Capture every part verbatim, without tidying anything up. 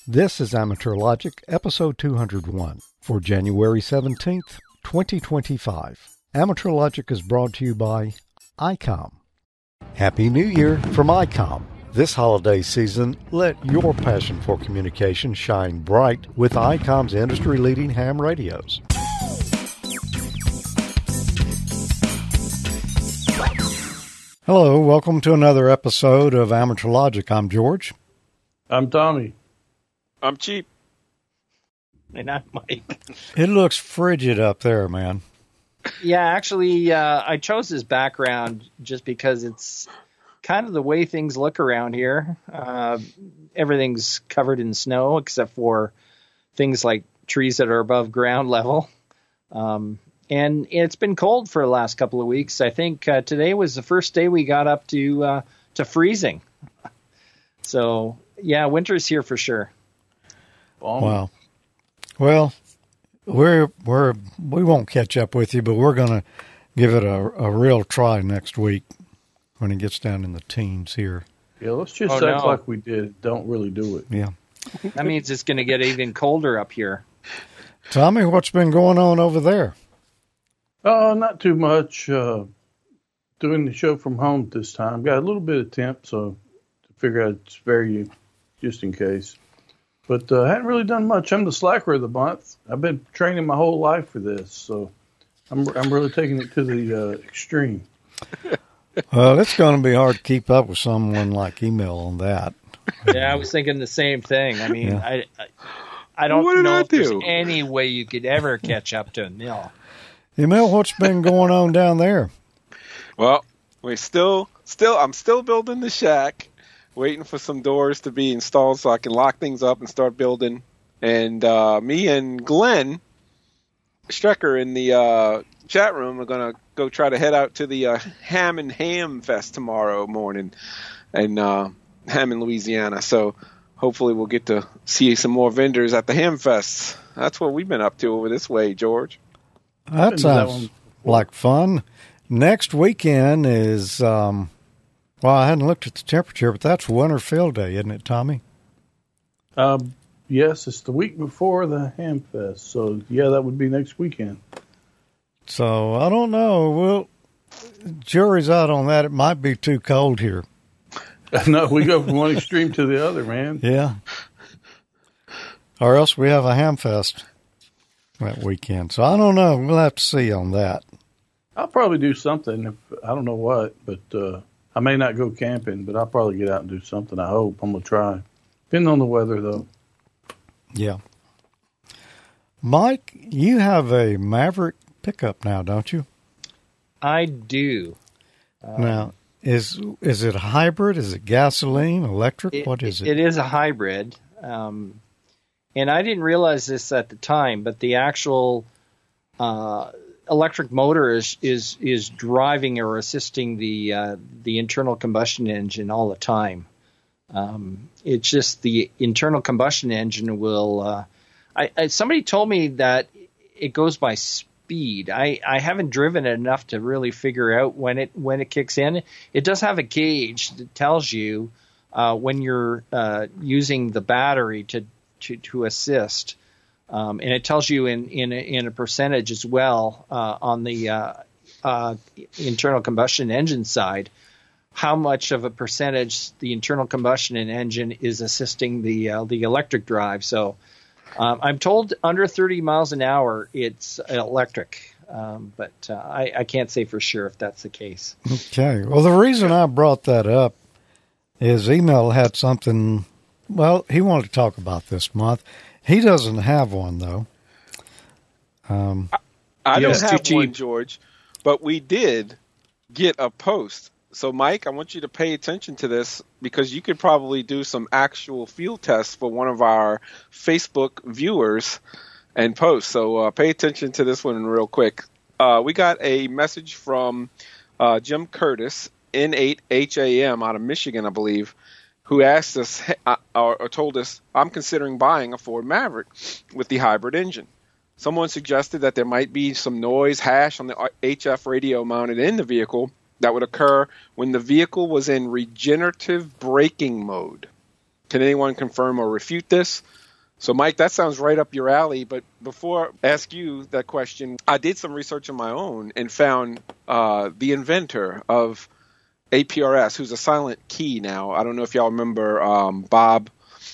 This is Amateur Logic, episode two hundred one, for January seventeenth, twenty twenty-five. Amateur Logic is brought to you by I COM. Happy New Year from I COM. This holiday season, let your passion for communication shine bright with I COM's industry-leading ham radios. Hello, welcome to another episode of Amateur Logic. I'm George. I'm Tommy. I'm Cheap. And I'm Mike. It looks frigid up there, man. Yeah, actually, uh, I chose this background just because it's kind of the way things look around here. Uh, everything's covered in snow except for things like trees that are above ground level. Um, and it's been cold for the last couple of weeks. I think uh, today was the first day we got up to uh, to freezing. So, yeah, winter's here for sure. Wow. Well, we're we're we won't catch up with you, but we're going to give it a, a real try next week when it gets down in the teens here. Yeah, let's just Oh, act no. like we did. Don't really do it. Yeah. That means it's going to get even colder up here. Tommy, what's been going on over there? Uh, not too much. Uh, doing the show from home this time. Got a little bit of temp, so to figure out to spare you just in case. But uh, hadn't really done much. I'm the slacker of the month. I've been training my whole life for this, so I'm I'm really taking it to the uh, extreme. Well, it's going to be hard to keep up with someone like email on that. Yeah, I was thinking the same thing. I mean, Yeah. I, I I don't What did know I if there's do? any way you could ever catch up to Mill. Email, what's been going on down there? Well, we're still, still, I'm still building the shack, waiting for some doors to be installed so I can lock things up and start building. And uh, me and Glenn Strecker in the uh, chat room are going to go try to head out to the uh, Ham and Ham Fest tomorrow morning in uh, Hammond, Louisiana. So hopefully we'll get to see some more vendors at the Ham Fest. That's what we've been up to over this way, George. That Been to that sounds one like fun. Next weekend is, um, well, I hadn't looked at the temperature, but that's Winter Field Day, isn't it, Tommy? Um, yes, it's the week before the Ham Fest, so yeah, that would be next weekend. So I don't know. Well, jury's out on that. It might be too cold here. No, we go from one extreme to the other, man. Yeah. Or else we have a ham fest that weekend. So I don't know. We'll have to see on that. I'll probably do something. If I don't know what, but uh, I may not go camping, but I'll probably get out and do something. I hope. I'm going to try. Depending on the weather, though. Yeah. Mike, you have a Maverick pickup now, don't you? I do. Um, now, is is it a hybrid? Is it gasoline, electric? It, what is it? It is a hybrid. Um, and I didn't realize this at the time, but the actual uh, electric motor is, is is driving or assisting the uh, the internal combustion engine all the time. Um, it's just the internal combustion engine will. Uh, I, I somebody told me that it goes by speed. I, I haven't driven it enough to really figure out when it when it kicks in. It does have a gauge that tells you uh, when you're uh, using the battery to to, to assist, um, and it tells you in in a, in a percentage as well uh, on the uh, uh, internal combustion engine side. How much of a percentage the internal combustion engine is assisting the uh, the electric drive. So um, I'm told under thirty miles an hour it's electric, um, but uh, I, I can't say for sure if that's the case. Okay. Well, the reason I brought that up is email had something. Well, he wanted to talk about this month. He doesn't have one though. Um, I, I Yeah, don't it's too have one, cheap. George, but we did get a post. So, Mike, I want you to pay attention to this because you could probably do some actual field tests for one of our Facebook viewers and post. So uh, pay attention to this one real quick. Uh, we got a message from uh, Jim Curtis, N eight H A M out of Michigan, I believe, who asked us uh, or, or told us, I'm considering buying a Ford Maverick with the hybrid engine. Someone suggested that there might be some noise hash on the H F radio mounted in the vehicle that would occur when the vehicle was in regenerative braking mode. Can anyone confirm or refute this? So, Mike, that sounds right up your alley. But before I ask you that question, I did some research on my own and found uh, the inventor of A P R S, who's a silent key now. I don't know if y'all remember um, Bob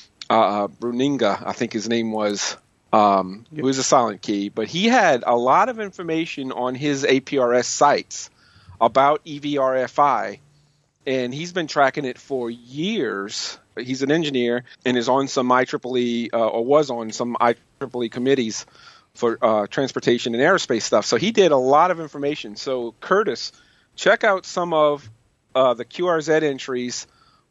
uh, Bruninga, I think his name was. Um, yep. It was a silent key, but he had a lot of information on his A P R S sites about E V R F I, and he's been tracking it for years. He's an engineer and is on some I triple E, uh, or was on some I triple E committees for uh, transportation and aerospace stuff. So he did a lot of information. So Curtis, check out some of uh, the Q R Z entries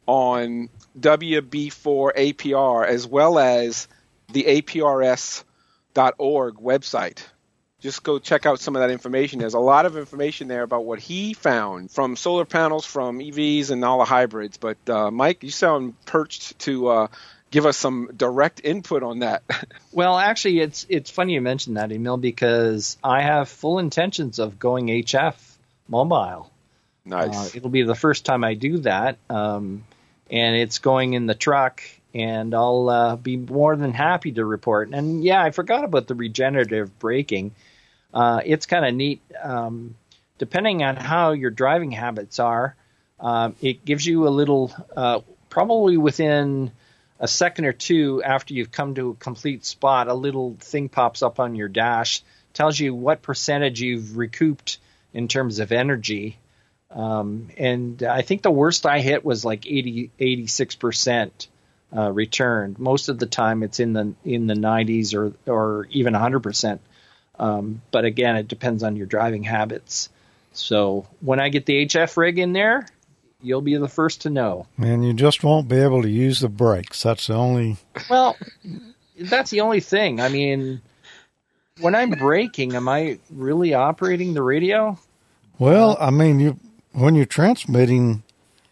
on W B four A P R as well as the A P R S dot org website. Just go check out some of that information. There's a lot of information there about what he found from solar panels, from E Vs, and all the hybrids. But, uh, Mike, you sound perched to uh, give us some direct input on that. Well, actually, it's it's funny you mentioned that, Emil, because I have full intentions of going H F mobile. Nice. Uh, it'll be the first time I do that, um, and it's going in the truck. And I'll uh, be more than happy to report. And, yeah, I forgot about the regenerative braking. Uh, it's kind of neat. Um, depending on how your driving habits are, um, it gives you a little, uh, probably within a second or two after you've come to a complete spot, a little thing pops up on your dash, tells you what percentage you've recouped in terms of energy. Um, and I think the worst I hit was like eighty, eighty-six percent. Uh, returned. Most of the time it's in the in the nineties or or even one hundred percent. Um, but again, it depends on your driving habits. So when I get the H F rig in there, you'll be the first to know. And you just won't be able to use the brakes. That's the only... Well, that's the only thing. I mean, when I'm braking, am I really operating the radio? Well, I mean, you when you're transmitting,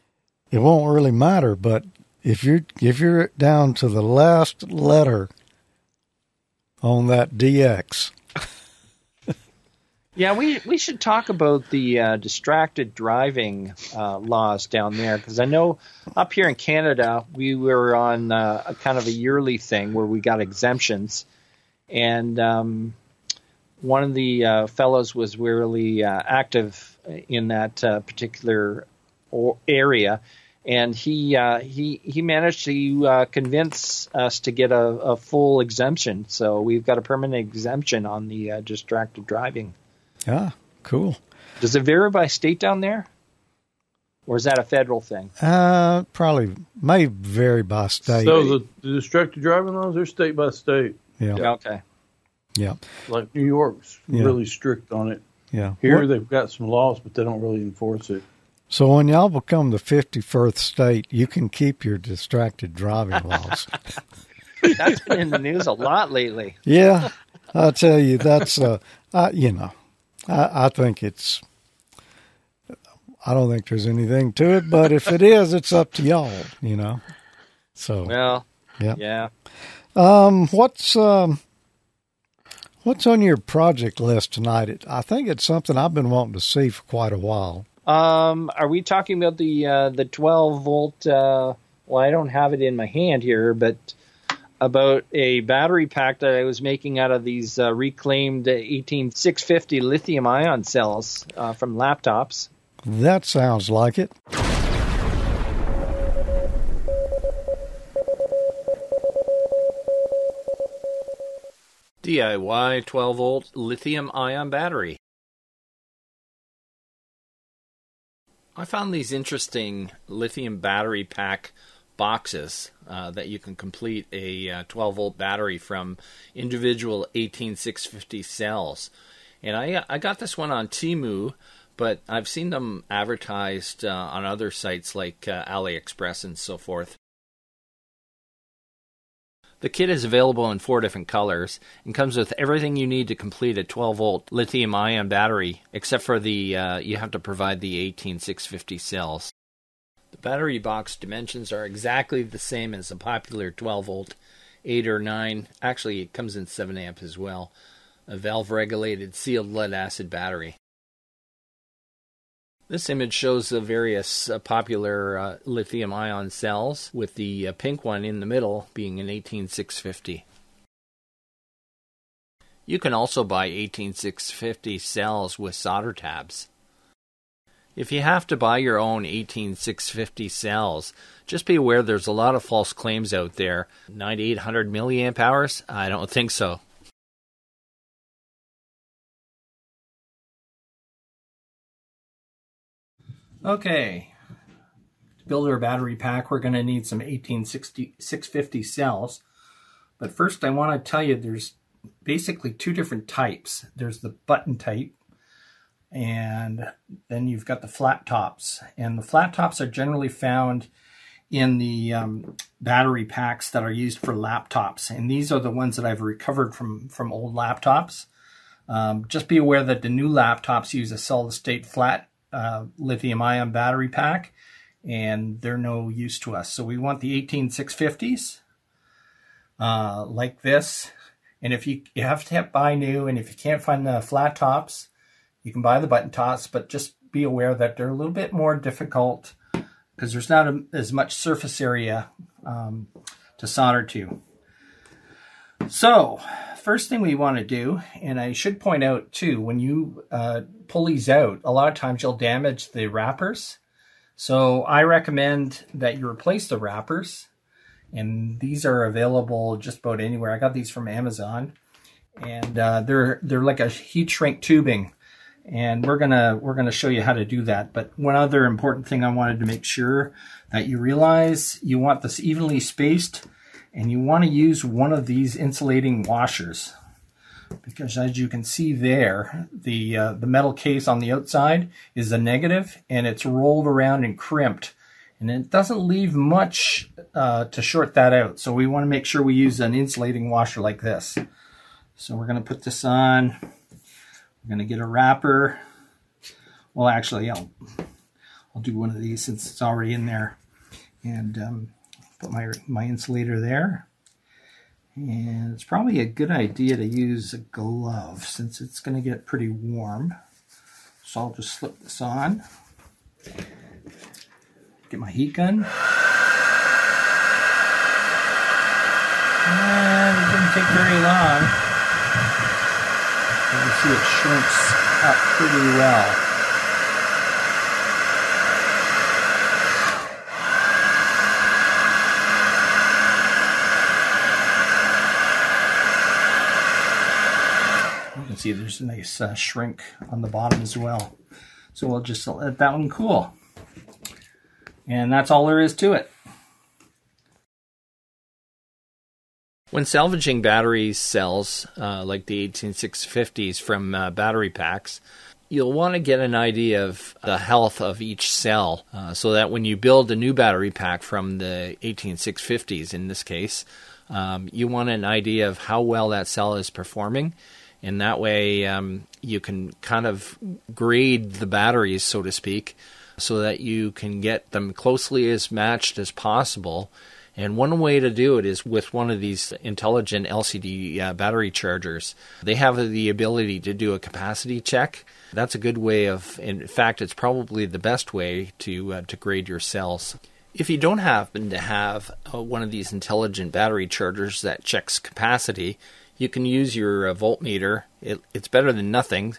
it won't really matter, but If you're if you're down to the last letter on that D X. Yeah, we, we should talk about the uh, distracted driving uh, laws down there, because I know up here in Canada we were on uh, a kind of a yearly thing where we got exemptions, and um, one of the uh, fellows was really uh, active in that uh, particular or- area. And he uh, he he managed to uh, convince us to get a, a full exemption. So we've got a permanent exemption on the uh, distracted driving. Ah, cool. Does it vary by state down there? Or is that a federal thing? Uh, probably may vary by state. So the, the distracted driving laws, they're state by state. Yeah. yeah okay. Yeah. Like New York's yeah. really strict on it. Yeah. Here what? They've got some laws, but they don't really enforce it. So when y'all become the fifty-first state, you can keep your distracted driving laws. That's been in the news a lot lately. Yeah, I tell you, that's, uh, I, you know, I, I think it's, I don't think there's anything to it, but if it is, it's up to y'all, you know. So, well, yeah. yeah. Um, what's, um, what's on your project list tonight? It, I think it's something I've been wanting to see for quite a while. Um, are we talking about the uh, the twelve volt? Uh, well, I don't have it in my hand here, but about a battery pack that I was making out of these uh, reclaimed eighteen six fifty lithium ion cells uh, from laptops. That sounds like it. D I Y twelve volt lithium ion battery. I found these interesting lithium battery pack boxes uh, that you can complete a uh, twelve volt battery from individual eighteen six fifty cells. And I I got this one on Temu, but I've seen them advertised uh, on other sites like uh, AliExpress and so forth. The kit is available in four different colors and comes with everything you need to complete a twelve volt lithium ion battery, except for the uh, you have to provide the eighteen six fifty cells. The battery box dimensions are exactly the same as a popular twelve volt eight or nine. Actually, it comes in seven amp as well. A valve regulated sealed lead acid battery. This image shows the various uh, popular uh, lithium-ion cells, with the uh, pink one in the middle being an eighteen six fifty. You can also buy eighteen six fifty cells with solder tabs. If you have to buy your own eighteen six fifty cells, just be aware there's a lot of false claims out there. ninety-eight hundred milliamp hours? I don't think so. Okay, to build our battery pack, we're going to need some eighteen six fifty cells. But first I want to tell you there's basically two different types. There's the button type, and then you've got the flat tops. And the flat tops are generally found in the um, battery packs that are used for laptops. And these are the ones that I've recovered from, from old laptops. Um, just be aware that the new laptops use a solid-state flat uh, lithium-ion battery pack, and they're no use to us. So we want the eighteen six fifties uh, like this. And if you, you have to have, buy new, and if you can't find the flat tops, you can buy the button tops, but just be aware that they're a little bit more difficult because there's not a, as much surface area um, to solder to. So, first thing we want to do, and I should point out too, when you uh, pull these out, a lot of times you'll damage the wrappers. So I recommend that you replace the wrappers. And these are available just about anywhere. I got these from Amazon, and uh, they're they're like a heat shrink tubing, and we're gonna we're gonna show you how to do that. But one other important thing I wanted to make sure that you realize, you want this evenly spaced, and you want to use one of these insulating washers, because as you can see there, the uh, the metal case on the outside is a negative, and it's rolled around and crimped. And it doesn't leave much uh, to short that out. So we want to make sure we use an insulating washer like this. So we're going to put this on. We're going to get a wrapper. Well, actually, I'll, I'll do one of these since it's already in there. And um, put my, my insulator there. And it's probably a good idea to use a glove since it's going to get pretty warm. So I'll just slip this on. Get my heat gun. And it didn't take very long. You can see it shrinks up pretty well. You can see there's a nice uh, shrink on the bottom as well. So we'll just let that one cool. And that's all there is to it. When salvaging battery cells, uh, like the eighteen six fifties from uh, battery packs, you'll want to get an idea of the health of each cell, uh, so that when you build a new battery pack from the eighteen six fifties, in this case, um, you want an idea of how well that cell is performing. And that way um, you can kind of grade the batteries, so to speak, so that you can get them closely as matched as possible. And one way to do it is with one of these intelligent L C D uh, battery chargers. They have the ability to do a capacity check. That's a good way of, in fact, it's probably the best way to uh, to grade your cells. If you don't happen to have uh, one of these intelligent battery chargers that checks capacity, you can use your uh, voltmeter. It, it's better than nothing.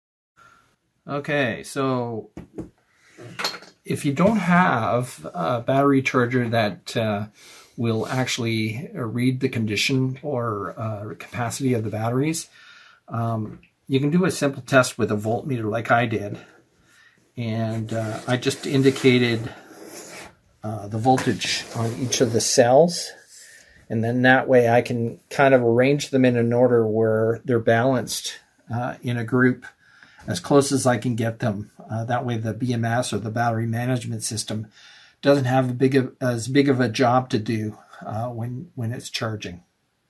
Okay, so if you don't have a battery charger that uh, will actually read the condition or uh, capacity of the batteries, um, you can do a simple test with a voltmeter like I did. And uh, I just indicated uh, the voltage on each of the cells. And then that way I can kind of arrange them in an order where they're balanced uh, in a group as close as I can get them. Uh, that way the B M S, or the battery management system, doesn't have a big of, as big of a job to do uh, when, when it's charging.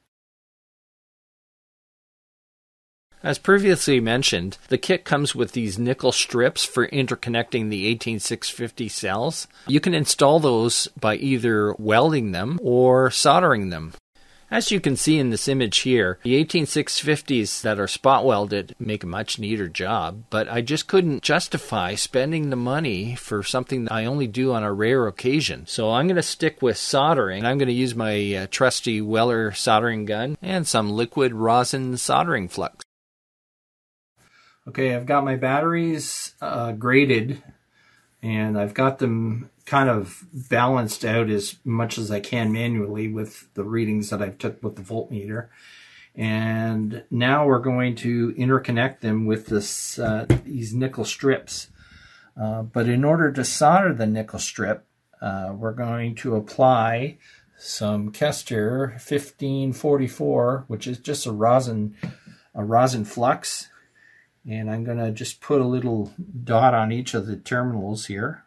As previously mentioned, the kit comes with these nickel strips for interconnecting the eighteen six fifty cells. You can install those by either welding them or soldering them. As you can see in this image here, the eighteen six fifties that are spot welded make a much neater job, but I just couldn't justify spending the money for something that I only do on a rare occasion. So I'm going to stick with soldering. I'm going to use my uh, trusty Weller soldering gun and some liquid rosin soldering flux. Okay, I've got my batteries uh, graded, and I've got them kind of balanced out as much as I can manually with the readings that I've took with the voltmeter. And now we're going to interconnect them with this uh, these nickel strips. Uh, but in order to solder the nickel strip, uh, we're going to apply some Kester fifteen forty-four, which is just a rosin, a rosin flux. And I'm going to just put a little dot on each of the terminals here.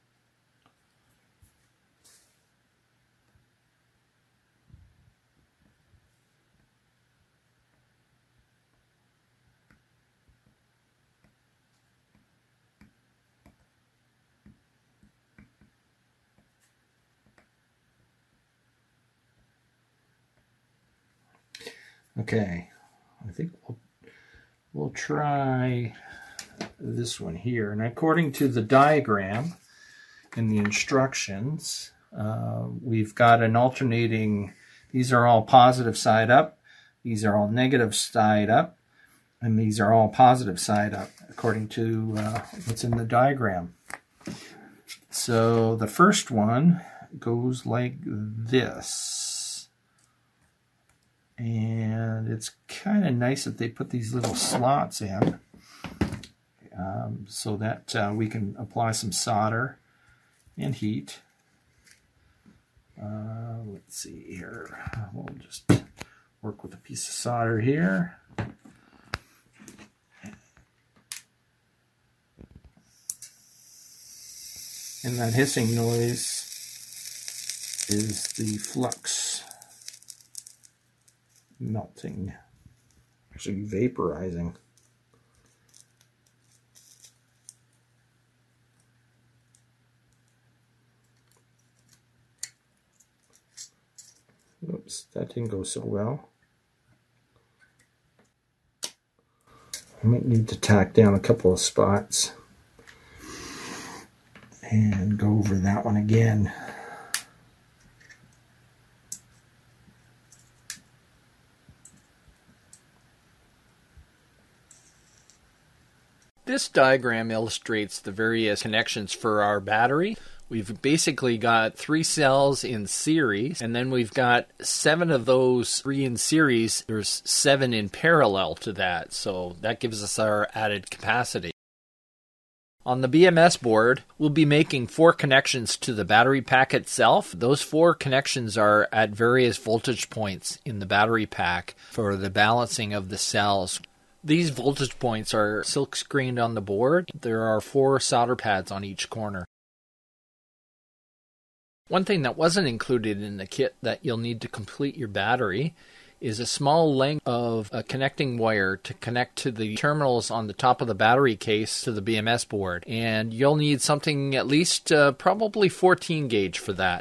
Okay, I think we'll, we'll try this one here. And according to the diagram in the instructions, uh, we've got an alternating, these are all positive side up, these are all negative side up, and these are all positive side up, according to uh, what's in the diagram. So the first one goes like this. And it's kind of nice that they put these little slots in um, so that uh, we can apply some solder and heat. Uh, let's see here. We'll just work with a piece of solder here. And that hissing noise is the flux melting, actually vaporizing. Oops, that didn't go so well. I might need to tack down a couple of spots and go over that one again. This diagram illustrates the various connections for our battery. We've basically got three cells in series, and then we've got seven of those three in series. There's seven in parallel to that, so that gives us our added capacity. On the B M S board, we'll be making four connections to the battery pack itself. Those four connections are at various voltage points in the battery pack for the balancing of the cells. These voltage points are silk screened on the board. There are four solder pads on each corner. One thing that wasn't included in the kit that you'll need to complete your battery is a small length of a connecting wire to connect to the terminals on the top of the battery case to the B M S board. And you'll need something at least uh, probably fourteen gauge for that.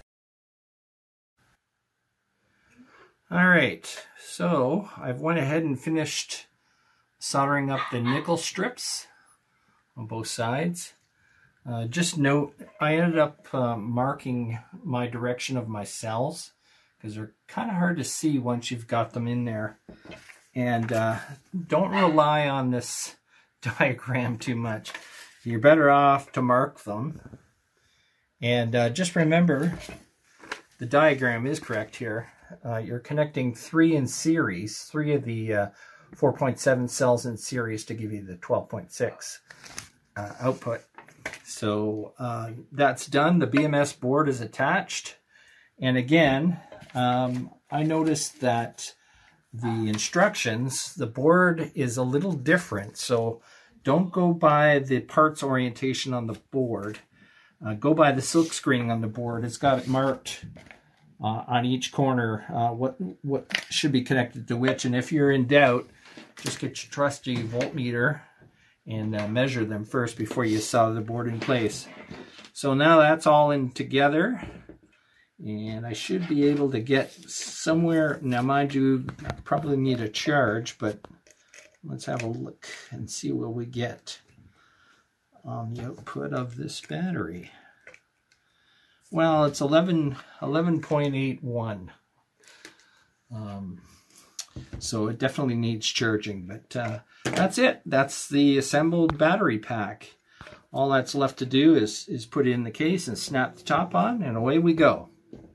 All right, so I've went ahead and finished soldering up the nickel strips on both sides. Uh, just note, I ended up uh, marking my direction of my cells because they're kind of hard to see once you've got them in there. And uh, don't rely on this diagram too much. You're better off to mark them. And uh, just remember, the diagram is correct here. Uh, you're connecting three in series, three of the uh, four point seven cells in series to give you the twelve point six uh, output. So uh, that's done. The B M S board is attached. And again, um, I noticed that the instructions, the board is a little different. So don't go by the parts orientation on the board. Uh, go by the silk screening on the board. It's got it marked uh, on each corner uh, what, what should be connected to which. And if you're in doubt, just get your trusty voltmeter and uh, measure them first before you solder the board in place. So now that's all in together. And I should be able to get somewhere. Now, mind you, I probably need a charge, but let's have a look and see what we get on the output of this battery. Well, it's eleven point eight one. Um, so it definitely needs charging, but uh, that's it. That's the assembled battery pack. All that's left to do is, is put it in the case and snap the top on, and away we go.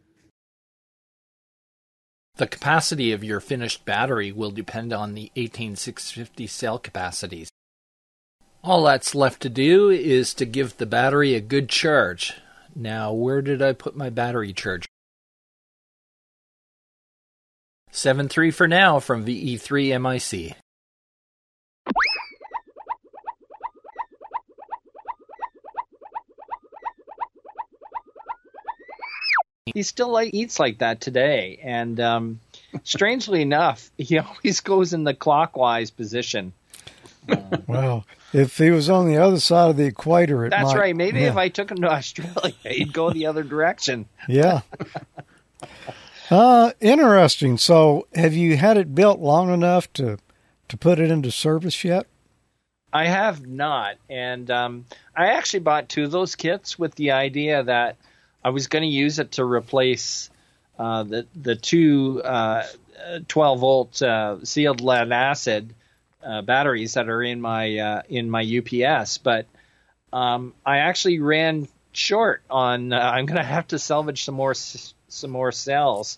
The capacity of your finished battery will depend on the eighteen six fifty cell capacities. All that's left to do is to give the battery a good charge. Now, where did I put my battery charger? seven three for now from V E three M I C. He still like, eats like that today, and um, strangely enough, he always goes in the clockwise position. Um, Well, if he was on the other side of the equator, it that's might, right. Maybe yeah. if I took him to Australia, he'd go the other direction. Yeah. Uh, interesting. So, have you had it built long enough to to put it into service yet? I have not, and um, I actually bought two of those kits with the idea that I was going to use it to replace uh, the the two uh, twelve volt uh, sealed lead acid uh, batteries that are in my uh, in my U P S, but um, I actually ran short on. Uh, I'm going to have to salvage some more some more cells.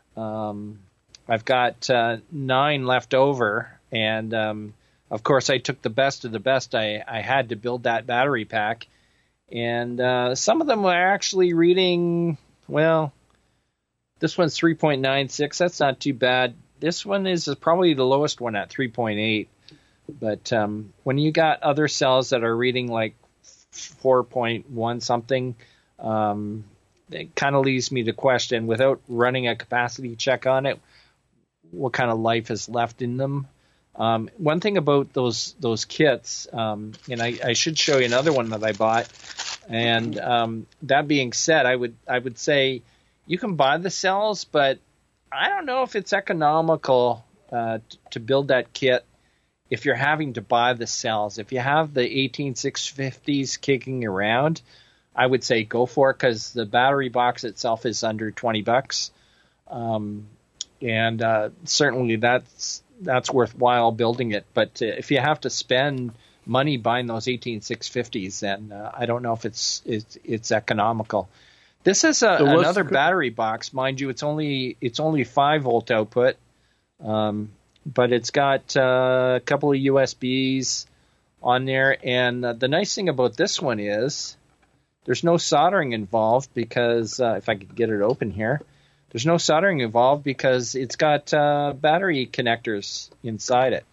Um, I've got uh, nine left over, and um, of course I took the best of the best I, I had to build that battery pack. And uh, some of them are actually reading, well, this one's three point nine six. That's not too bad. This one is probably the lowest one at three point eight. But um, when you got other cells that are reading like four point one something, um, it kind of leaves me to question, without running a capacity check on it, what kind of life is left in them. Um, one thing about those those kits, um, and I, I should show you another one that I bought. And um, that being said, I would I would say you can buy the cells, but I don't know if it's economical uh, t- to build that kit if you're having to buy the cells. If you have the eighteen six fifties kicking around, I would say go for it, because the battery box itself is under twenty bucks, um, and uh, certainly that's that's worthwhile building it. But uh, if you have to spend money buying those eighteen six fifties, then uh, I don't know if it's it's, it's economical. This is a, so another the... battery box, mind you. It's only it's only five volt output, um, but it's got uh, a couple of U S Bs on there. And uh, the nice thing about this one is there's no soldering involved, because uh, if I could get it open here, there's no soldering involved because it's got uh, battery connectors inside it.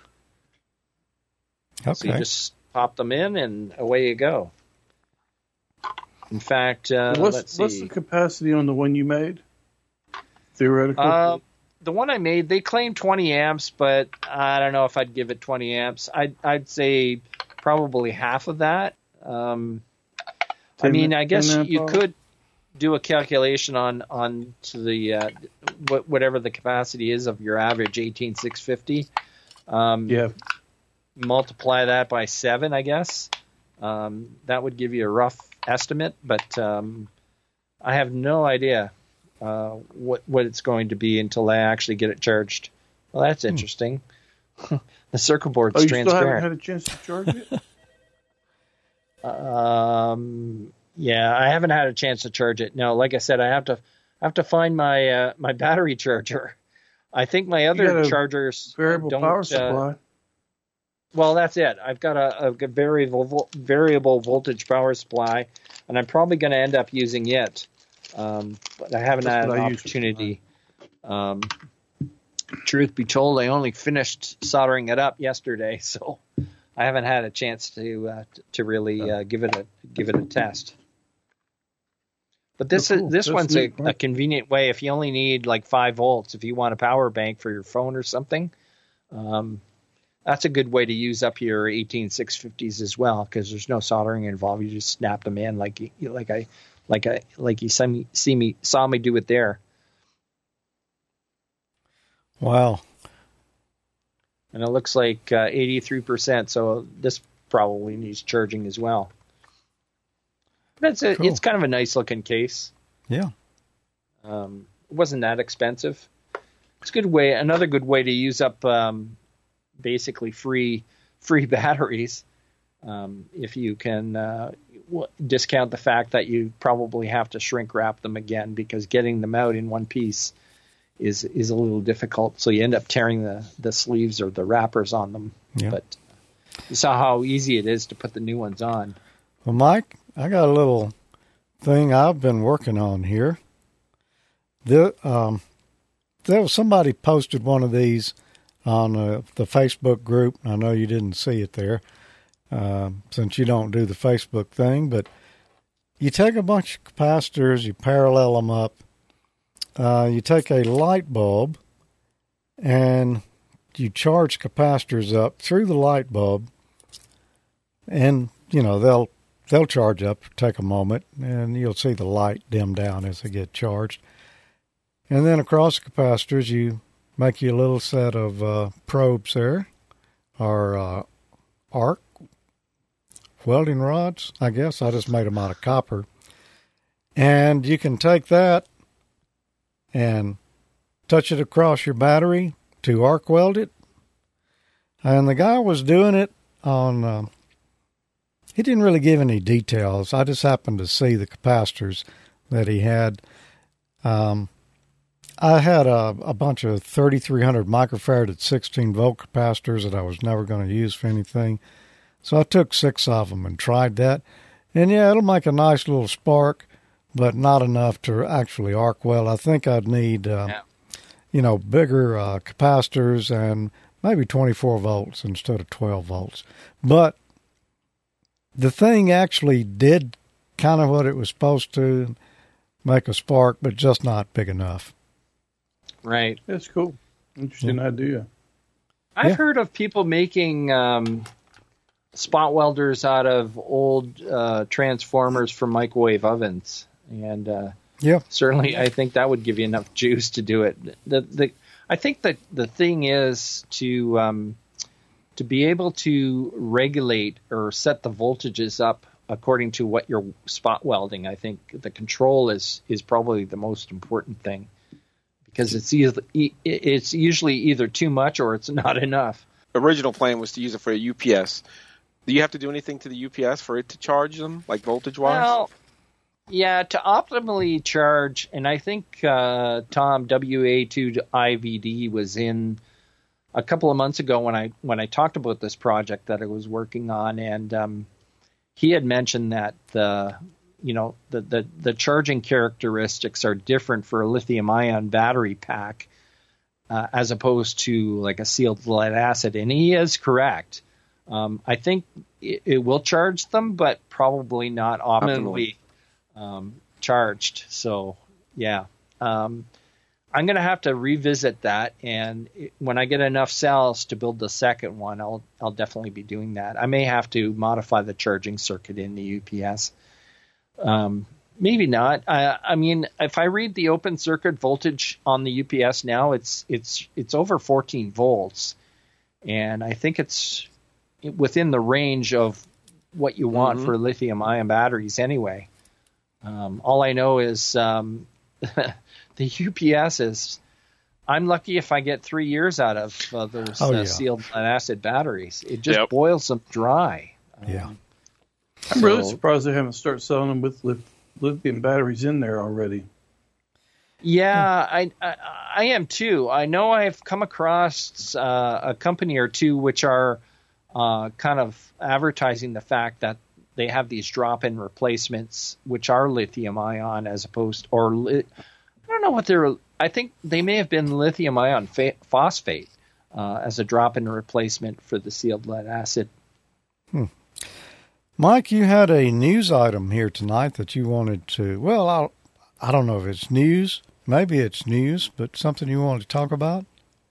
Okay. So you just pop them in and away you go. In fact, uh, what's, let's see. What's the capacity on the one you made? Theoretically? Uh, the one I made, they claim twenty amps, but I don't know if I'd give it twenty amps. I'd, I'd say probably half of that. Um, I mean, I guess you could do a calculation on, on to the uh, wh- whatever the capacity is of your average eighteen six fifty. Um, yeah. Multiply that by seven, I guess. Um, that would give you a rough estimate, but um, I have no idea uh, what what it's going to be until I actually get it charged. Well, that's interesting. Hmm. The circuit board's oh, you transparent. still haven't had a chance to charge it? um, yeah, I haven't had a chance to charge it. No, like I said, I have to I have to find my uh, my battery charger. I think my other chargers variable don't, power supply. Uh, Well, that's it. I've got a, a variable variable voltage power supply, and I'm probably going to end up using it. Um, but I haven't That's had an I opportunity. Um, truth be told, I only finished soldering it up yesterday, so I haven't had a chance to uh, to really uh, give it a give it a test. But this oh, cool. is, this That's one's neat, a, right? a convenient way if you only need like five volts. If you want a power bank for your phone or something. Um, That's a good way to use up your eighteen six fifties as well, because there's no soldering involved. You just snap them in like like I like I like you see me, see me saw me do it there. Wow. And it looks like uh, eighty-three percent, so this probably needs charging as well. But it's a, cool. It's kind of a nice looking case. Yeah. Um, it wasn't that expensive. It's a good way, another good way to use up um, basically free free batteries. Um, if you can uh, w- discount the fact that you probably have to shrink wrap them again, because getting them out in one piece is is a little difficult. So you end up tearing the, the sleeves or the wrappers on them. Yeah. But you saw how easy it is to put the new ones on. Well, Mike, I got a little thing I've been working on here. The um, there was somebody posted one of these on uh, the Facebook group. I know you didn't see it there uh, since you don't do the Facebook thing, but you take a bunch of capacitors, you parallel them up, uh, you take a light bulb, and you charge capacitors up through the light bulb, and, you know, they'll they'll charge up, take a moment, and you'll see the light dim down as they get charged. And then across the capacitors, you make you a little set of uh, probes there, or uh, arc welding rods, I guess. I just made them out of copper. And you can take that and touch it across your battery to arc weld it. And the guy was doing it on, uh, he didn't really give any details. I just happened to see the capacitors that he had. Um, I had a, a bunch of thirty-three hundred microfarad at sixteen volt capacitors that I was never going to use for anything. So I took six of them and tried that. And yeah, it'll make a nice little spark, but not enough to actually arc weld. I think I'd need, uh, yeah. you know, bigger uh, capacitors and maybe twenty-four volts instead of twelve volts. But the thing actually did kind of what it was supposed to, make a spark, but just not big enough. Right. That's cool. Interesting yeah. idea. I've yeah. heard of people making um, spot welders out of old uh, transformers from microwave ovens. And uh, yeah. certainly I think that would give you enough juice to do it. The the I think that the thing is to um, to be able to regulate or set the voltages up according to what you're spot welding. I think the control is, is probably the most important thing. Because it's either, it's usually either too much or it's not enough. Original plan was to use it for a U P S. Do you have to do anything to the U P S for it to charge them, like voltage-wise? Well, yeah, to optimally charge, and I think uh, Tom W A two I V D was in a couple of months ago when I when I talked about this project that I was working on, and um, he had mentioned that the you know, the, the, the charging characteristics are different for a lithium-ion battery pack uh, as opposed to like a sealed lead acid. And he is correct. Um, I think it, it will charge them, but probably not optimally um, charged. So, yeah. Um, I'm going to have to revisit that. And it, when I get enough cells to build the second one, I'll I'll definitely be doing that. I may have to modify the charging circuit in the U P S. Um, maybe not. I, I mean, if I read the open circuit voltage on the U P S now, it's it's it's over fourteen volts, and I think it's within the range of what you want mm-hmm. for lithium-ion batteries anyway. Um, all I know is um, the U P S is. I'm lucky if I get three years out of uh, those oh, uh, yeah. sealed lead-acid batteries. It just yep. boils them dry. Yeah. Um, I'm so, really surprised they haven't started selling them with li- lithium batteries in there already. Yeah, I, I I am too. I know I've come across uh, a company or two which are uh, kind of advertising the fact that they have these drop-in replacements which are lithium-ion as opposed or li- I don't know what they're. I think they may have been lithium-ion fa- phosphate uh, as a drop-in replacement for the sealed lead acid. Hmm. Mike, you had a news item here tonight that you wanted to, well, I'll, I don't know if it's news. Maybe it's news, but something you wanted to talk about?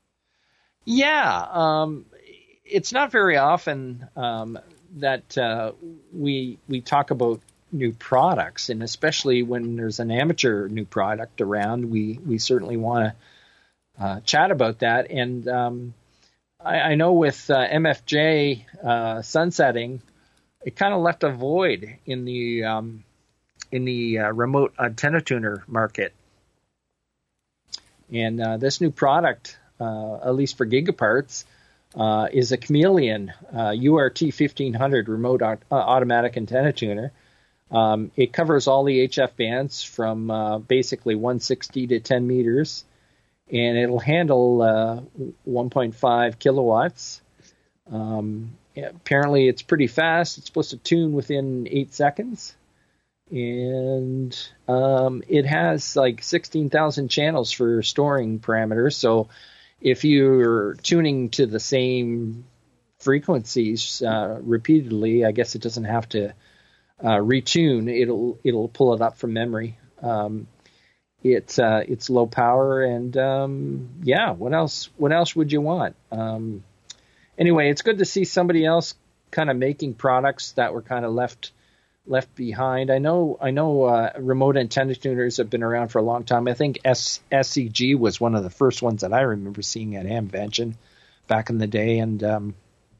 Yeah. Um, it's not very often um, that uh, we we talk about new products, and especially when there's an amateur new product around, we we certainly want to uh, chat about that. And um, I, I know with uh, M F J uh, sunsetting, it kind of left a void in the um, in the uh, remote antenna tuner market. And uh, this new product, uh, at least for Gigaparts, uh, is a Chameleon uh, U R T fifteen hundred remote uh, automatic antenna tuner. Um, it covers all the H F bands from uh, basically one sixty to ten meters, and it'll handle uh, one point five kilowatts. Um, apparently, it's pretty fast. It's supposed to tune within eight seconds. And um, it has like sixteen thousand channels for storing parameters. So if you're tuning to the same frequencies uh, repeatedly, I guess it doesn't have to uh, retune. It'll it'll pull it up from memory. Um, it's uh, it's low power, and um, yeah. What else? What else would you want? Um, anyway, it's good to see somebody else kind of making products that were kind of left. left behind. I know I know uh, remote antenna tuners have been around for a long time. I think S- SCG was one of the first ones that I remember seeing at Amvention back in the day, and um,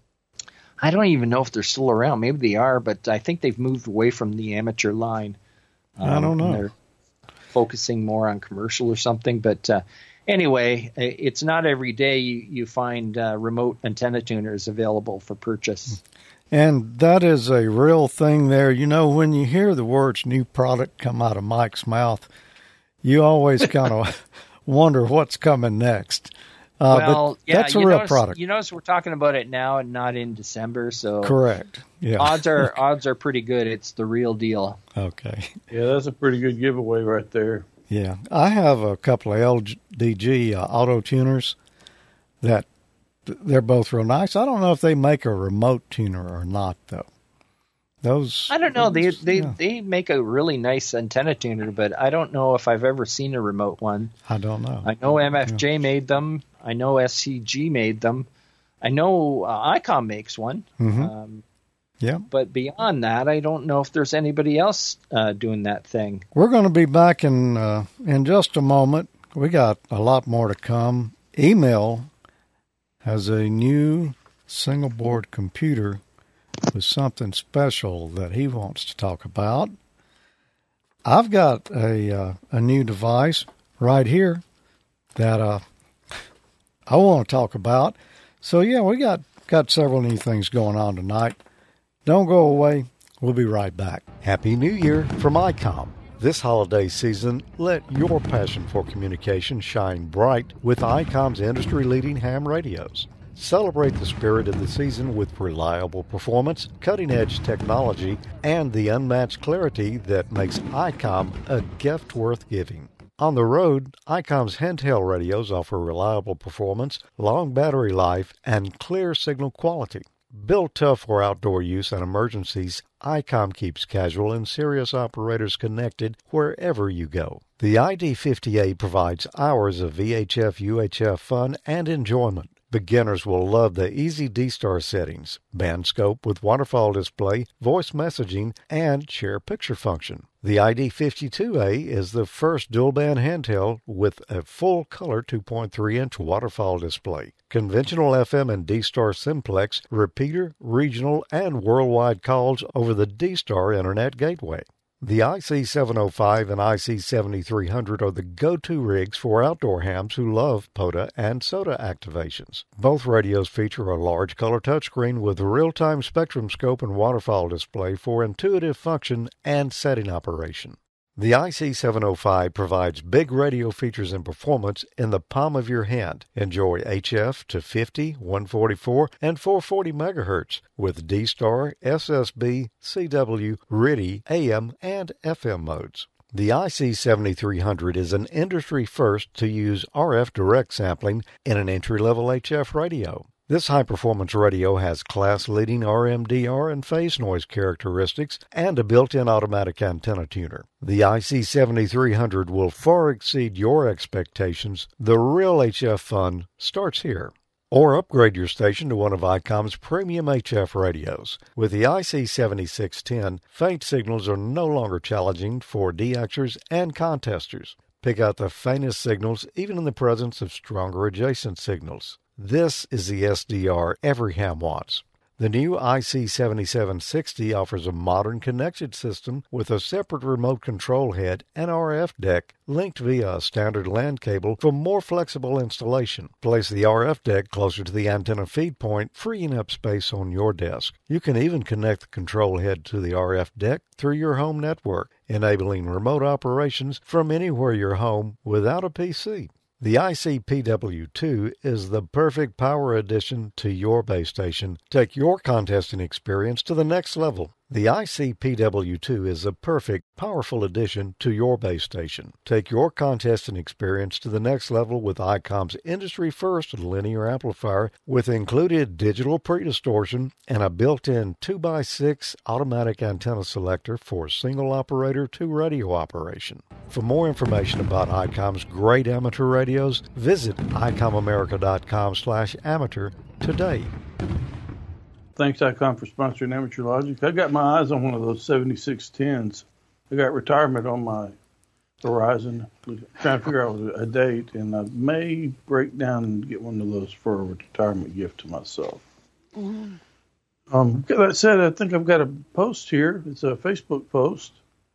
I don't even know if they're still around. Maybe they are, but I think they've moved away from the amateur line. Um, I don't know. They're focusing more on commercial or something, but uh, anyway, it's not every day you, you find uh, remote antenna tuners available for purchase. And that is a real thing there. You know, when you hear the words new product come out of Mike's mouth, you always kind of wonder what's coming next. Uh, well, but yeah, that's a you real notice, product. You notice we're talking about it now and not in December, so correct. Yeah, odds are odds are pretty good. It's the real deal. Okay. Yeah, that's a pretty good giveaway right there. Yeah, I have a couple of L D G uh, auto tuners that they're both real nice. I don't know if they make a remote tuner or not, though. Those I don't know. They they yeah. they make a really nice antenna tuner, but I don't know if I've ever seen a remote one. I don't know. I know M F J yeah. made them. I know S C G made them. I know uh, ICOM makes one. Mm-hmm. Um, yeah. But beyond that, I don't know if there's anybody else uh, doing that thing. We're going to be back in uh, in just a moment. We got a lot more to come. Email has a new single board computer with something special that he wants to talk about. I've got a uh, a new device right here that uh, I want to talk about. So yeah, we got, got several new things going on tonight. Don't go away. We'll be right back. Happy New Year from ICOM. This holiday season, let your passion for communication shine bright with ICOM's industry-leading ham radios. Celebrate the spirit of the season with reliable performance, cutting-edge technology, and the unmatched clarity that makes ICOM a gift worth giving. On the road, ICOM's handheld radios offer reliable performance, long battery life, and clear signal quality. Built tough for outdoor use and emergencies, ICOM keeps casual and serious operators connected wherever you go. The I D fifty-eight provides hours of V H F U H F fun and enjoyment. Beginners will love the easy D-Star settings, band scope with waterfall display, voice messaging, and share picture function. The I D fifty-two A is the first dual-band handheld with a full-color two point three inch waterfall display, conventional F M and D-Star simplex, repeater, regional, and worldwide calls over the D-Star Internet Gateway. The I C seven oh five and I C seventy-three hundred are the go-to rigs for outdoor hams who love P O T A and S O T A activations. Both radios feature a large color touchscreen with real-time spectrum scope and waterfall display for intuitive function and setting operation. The I C seven oh five provides big radio features and performance in the palm of your hand. Enjoy H F to fifty, one forty-four, and four forty megahertz with D-Star, S S B, C W, R I D I, A M, and F M modes. The I C seventy-three hundred is an industry first to use R F direct sampling in an entry-level H F radio. This high-performance radio has class-leading R M D R and phase noise characteristics and a built-in automatic antenna tuner. The I C seventy-three hundred will far exceed your expectations. The real H F fun starts here. Or upgrade your station to one of I COM's premium H F radios. With the I C seventy-six ten, faint signals are no longer challenging for D-Xers and contesters. Pick out the faintest signals even in the presence of stronger adjacent signals. This is the S D R every ham wants. The new I C seventy-seven sixty offers a modern connection system with a separate remote control head and R F deck linked via a standard LAN cable for more flexible installation. Place the R F deck closer to the antenna feed point, freeing up space on your desk. You can even connect the control head to the R F deck through your home network, enabling remote operations from anywhere you're home without a P C. The I C P W two is the perfect power addition to your base station. Take your contesting experience to the next level. The I C P W two is the perfect, powerful addition to your base station. Take your contesting experience to the next level with I COM's industry-first linear amplifier with included digital pre-distortion and a built-in two by six automatic antenna selector for single-operator to radio operation. For more information about I COM's great amateur radios, visit I com america dot com slash amateur today. Thanks, I COM, for sponsoring Amateur Logic. I got my eyes on one of those seventy-six tens. I got retirement on my horizon. I'm trying to figure out a date, and I may break down and get one of those for a retirement gift to myself. Mm-hmm. Um, that said, I think I've got a post here. It's a Facebook post.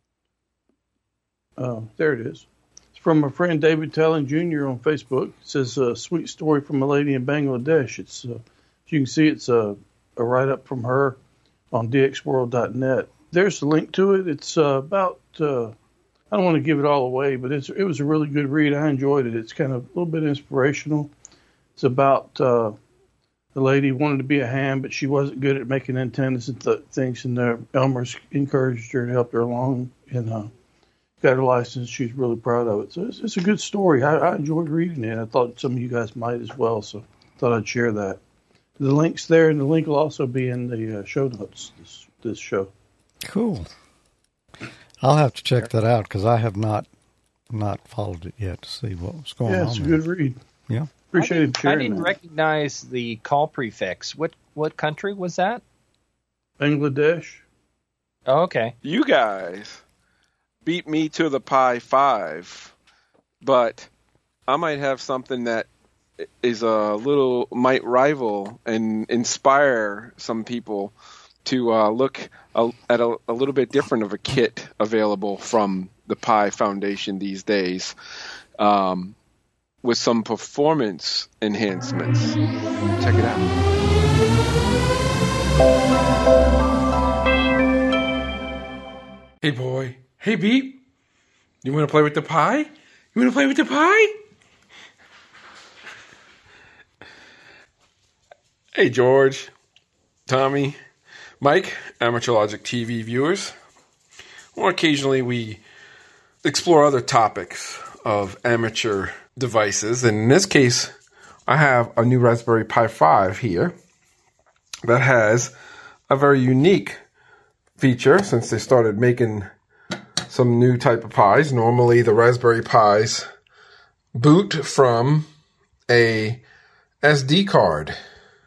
Uh, there it is. It's from my friend David Talling Junior on Facebook. It says, a sweet story from a lady in Bangladesh. It's, uh, as you can see, it's a... a write-up from her on d x world dot net. There's the link to it. It's uh, about, uh, I don't want to give it all away, but it's, it was a really good read. I enjoyed it. It's kind of a little bit inspirational. It's about uh, the lady wanted to be a ham, but she wasn't good at making antennas and th- things, and uh, Elmer's encouraged her and helped her along and uh, got her license. She's really proud of it. So it's, it's a good story. I, I enjoyed reading it. I thought some of you guys might as well, so I thought I'd share that. The link's there, and the link will also be in the uh, show notes, this, this show. Cool. I'll have to check that out because I have not not followed it yet to see what was going on. Yeah, it's on a there. good read. Yeah. Appreciate it sharing I didn't that. recognize the call prefix. What what country was that? Bangladesh. Oh, okay. You guys beat me to the Pi five, but I might have something that is a little, might rival and inspire some people to uh, look a, at a, a little bit different of a kit available from the Pi Foundation these days, um, with some performance enhancements. Check it out. Hey boy, hey Beep, you want to play with the Pi? You want to play with the Pi? Hey, George, Tommy, Mike, Amateur Logic T V viewers. Or occasionally we explore other topics of amateur devices. And in this case, I have a new Raspberry Pi five here that has a very unique feature since they started making some new type of Pis. Normally, the Raspberry Pis boot from a S D card.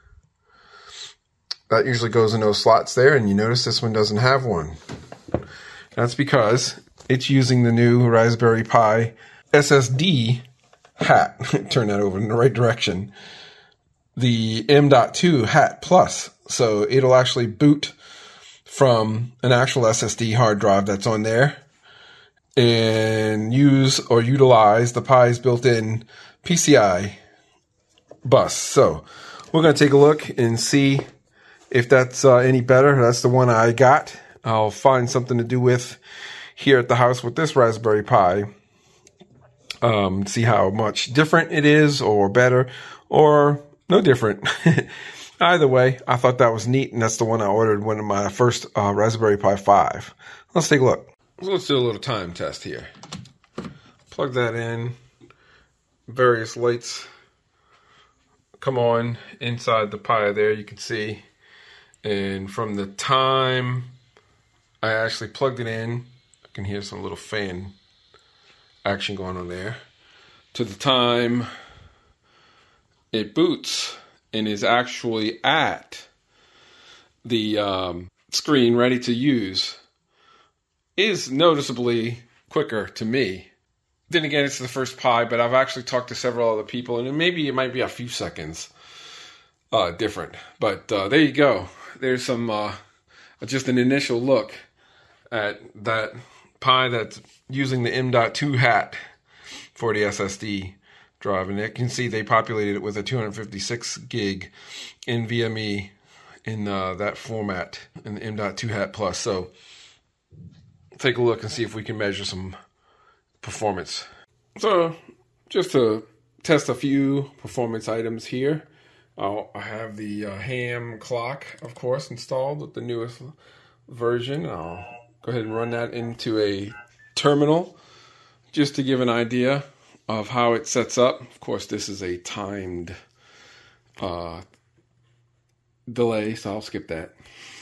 That usually goes in those slots there, and you notice this one doesn't have one. That's because it's using the new Raspberry Pi S S D hat. Turn that over in the right direction. The M dot two hat plus. So it'll actually boot from an actual S S D hard drive that's on there and use or utilize the Pi's built-in P C I bus. So we're going to take a look and see if that's uh, any better. That's the one I got. I'll find something to do with here at the house with this Raspberry Pi. Um, see how much different it is, or better, or no different. Either way, I thought that was neat, and that's the one I ordered one of my first uh, Raspberry Pi five. Let's take a look. So let's do a little time test here. Plug that in. Various lights come on inside the Pi there, you can see. And from the time I actually plugged it in, I can hear some little fan action going on there, to the time it boots and is actually at the um, screen ready to use is noticeably quicker to me. Then again, it's the first Pi, but I've actually talked to several other people, and maybe it might be a few seconds uh, different. But uh, there you go. There's some uh, just an initial look at that Pi that's using the M dot two hat for the S S D drive. And you can see they populated it with a two hundred fifty-six gig NVMe in uh, that format in the M dot two hat plus. So take a look and see if we can measure some performance. So just to test a few performance items here, I'll, I have the uh, ham clock, of course, installed with the newest version. I'll go ahead and run that into a terminal just to give an idea of how it sets up. Of course, this is a timed uh, delay, so I'll skip that.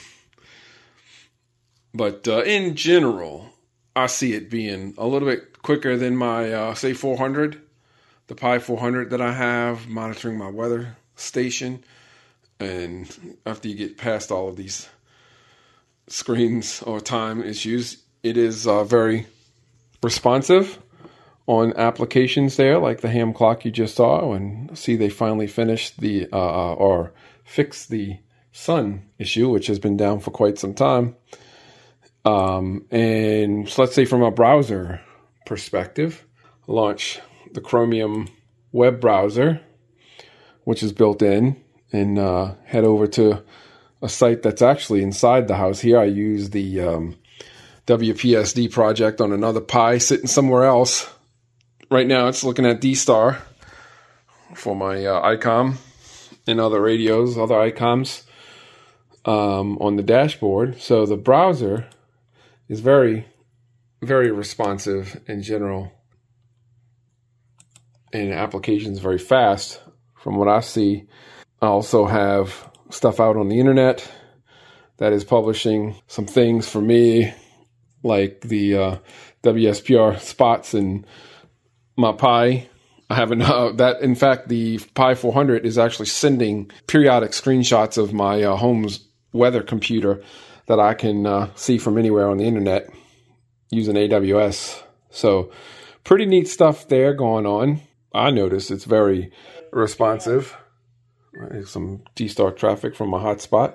But uh, in general, I see it being a little bit quicker than my, uh, say, four hundred, the Pi four hundred that I have, monitoring my weather station. And after you get past all of these screens or time issues, it is uh, very responsive on applications there, like the ham clock you just saw. And see, they finally finished the, uh, or fixed the sun issue, which has been down for quite some time. Um, and so let's say from a browser perspective, launch the Chromium web browser, which is built in, and uh, head over to a site that's actually inside the house here. I use the um, W P S D project on another Pi sitting somewhere else. Right now it's looking at D-Star for my uh, I COM and other radios, other I COMs um, on the dashboard. So the browser is very, very responsive in general, and applications very fast from what I see. I also have stuff out on the internet that is publishing some things for me, like the uh, W S P R spots in my Pi. I haven't, uh, that, in fact, the Pi four hundred is actually sending periodic screenshots of my uh, home's weather computer that I can uh, see from anywhere on the internet using A W S. So pretty neat stuff there going on. I noticed it's very responsive. There's some D-Star traffic from a hotspot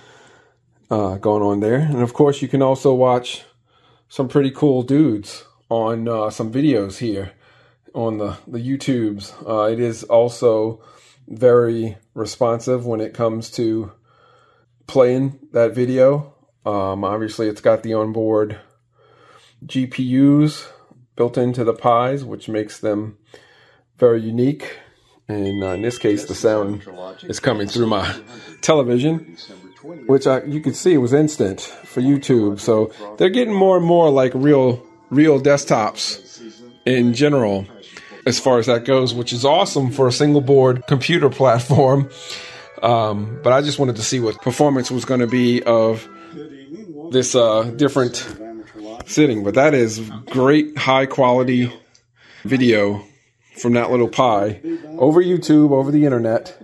uh, going on there. And of course, you can also watch some pretty cool dudes on uh, some videos here on the, the YouTubes. Uh, it is also very responsive when it comes to playing that video. Um, obviously, it's got the onboard G P Us built into the Pis, which makes them very unique. And uh, in this case, the sound is coming through my television, which I, you could see was instant for YouTube. So they're getting more and more like real, real desktops in general, as far as that goes, which is awesome for a single board computer platform. Um, but I just wanted to see what performance was going to be of this uh, different sitting. But that is great high quality video from that little Pi over YouTube, over the internet.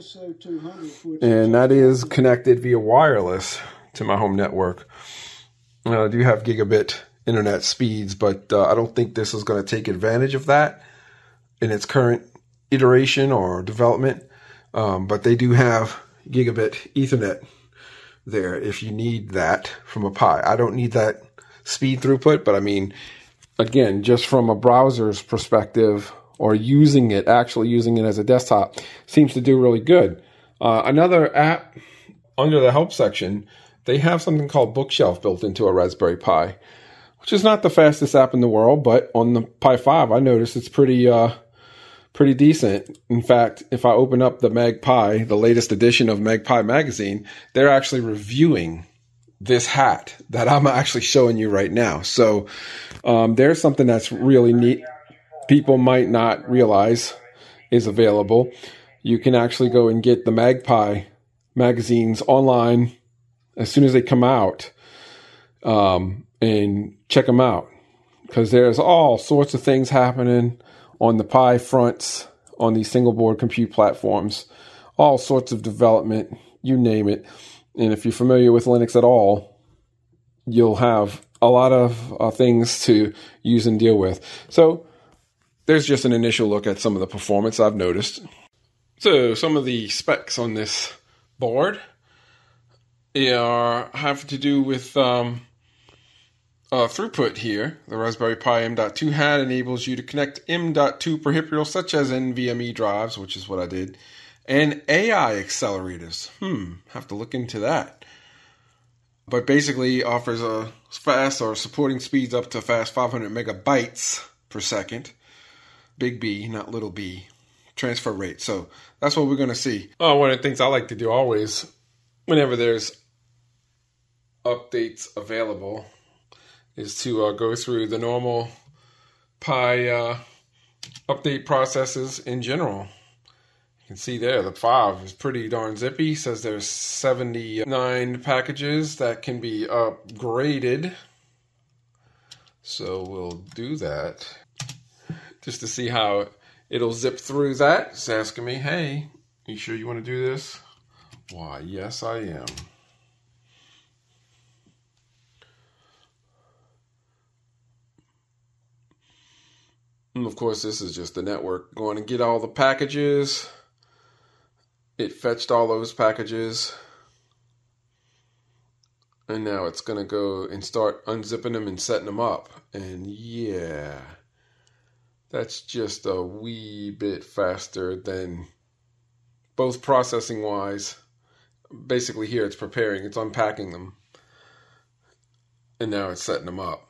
And that is connected via wireless to my home network. Uh, I do have gigabit internet speeds, but uh, I don't think this is going to take advantage of that in its current iteration or development. Um, but they do have gigabit Ethernet there if you need that from a Pi. I don't need that speed throughput, but I mean, again, just from a browser's perspective or using it, actually using it as a desktop, seems to do really good. Uh, another app under the help section, they have something called Bookshelf built into a Raspberry Pi, which is not the fastest app in the world, but on the Pi five, I noticed it's pretty uh, pretty decent. In fact, if I open up the MagPi, the latest edition of MagPi magazine, they're actually reviewing this hat that I'm actually showing you right now. So um, there's something that's really neat. People might not realize is available. You can actually go and get the MagPi magazines online as soon as they come out um, and check them out, because there's all sorts of things happening on the Pi fronts on these single board compute platforms all sorts of development, you name it. And if you're familiar with Linux at all, you'll have a lot of uh, things to use and deal with. So there's just an initial look at some of the performance I've noticed. So some of the specs on this board are, have to do with um, uh, throughput here. The Raspberry Pi M dot two hat enables you to connect M dot two peripherals such as NVMe drives, which is what I did, and A I accelerators. Hmm, have to look into that. But basically offers a fast or supporting speeds up to fast five hundred megabytes per second. Big B, not little b. Transfer rate. So that's what we're going to see. Oh, one of the things I like to do always, whenever there's updates available, is to uh, go through the normal Pi uh, update processes in general. You can see there, the five is pretty darn zippy. It says there's seventy-nine packages that can be upgraded. So we'll do that just to see how it'll zip through that. It's asking me, hey, you sure you want to do this? Why, yes, I am. And of course, this is just the network going to get all the packages. It fetched all those packages. And now it's going to go and start unzipping them and setting them up. And yeah, that's just a wee bit faster than both processing wise. Basically here it's preparing, it's unpacking them. And now it's setting them up.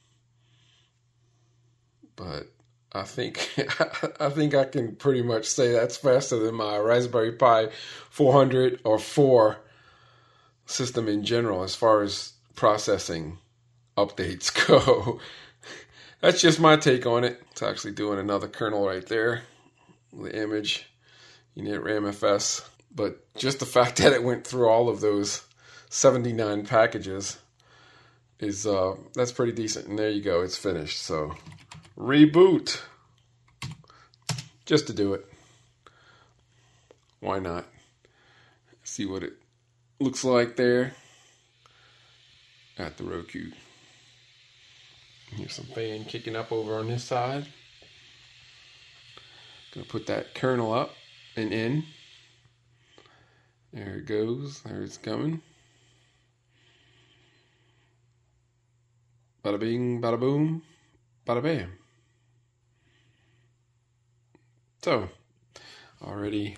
But I think I think I can pretty much say that's faster than my Raspberry Pi four hundred or four system in general as far as processing updates go. That's just my take on it. It's actually doing another kernel right there. The image, init ramfs. But just the fact that it went through all of those seventy-nine packages is, uh, that's pretty decent. And there you go, it's finished. So reboot. Just to do it. Why not? See what it looks like there at the Roku. Here's some fan kicking up over on this side. Gonna put that kernel up and in. There it goes. There it's coming. Bada bing, bada boom, bada bam. So, already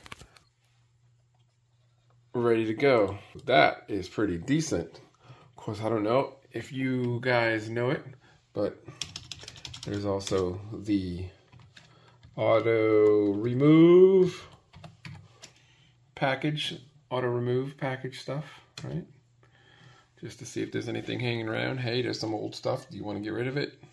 ready to go. That is pretty decent. Of course, I don't know if you guys know it, but there's also the auto remove package, auto remove package stuff, right? Just to see if there's anything hanging around. Hey, there's some old stuff. Do you want to get rid of it?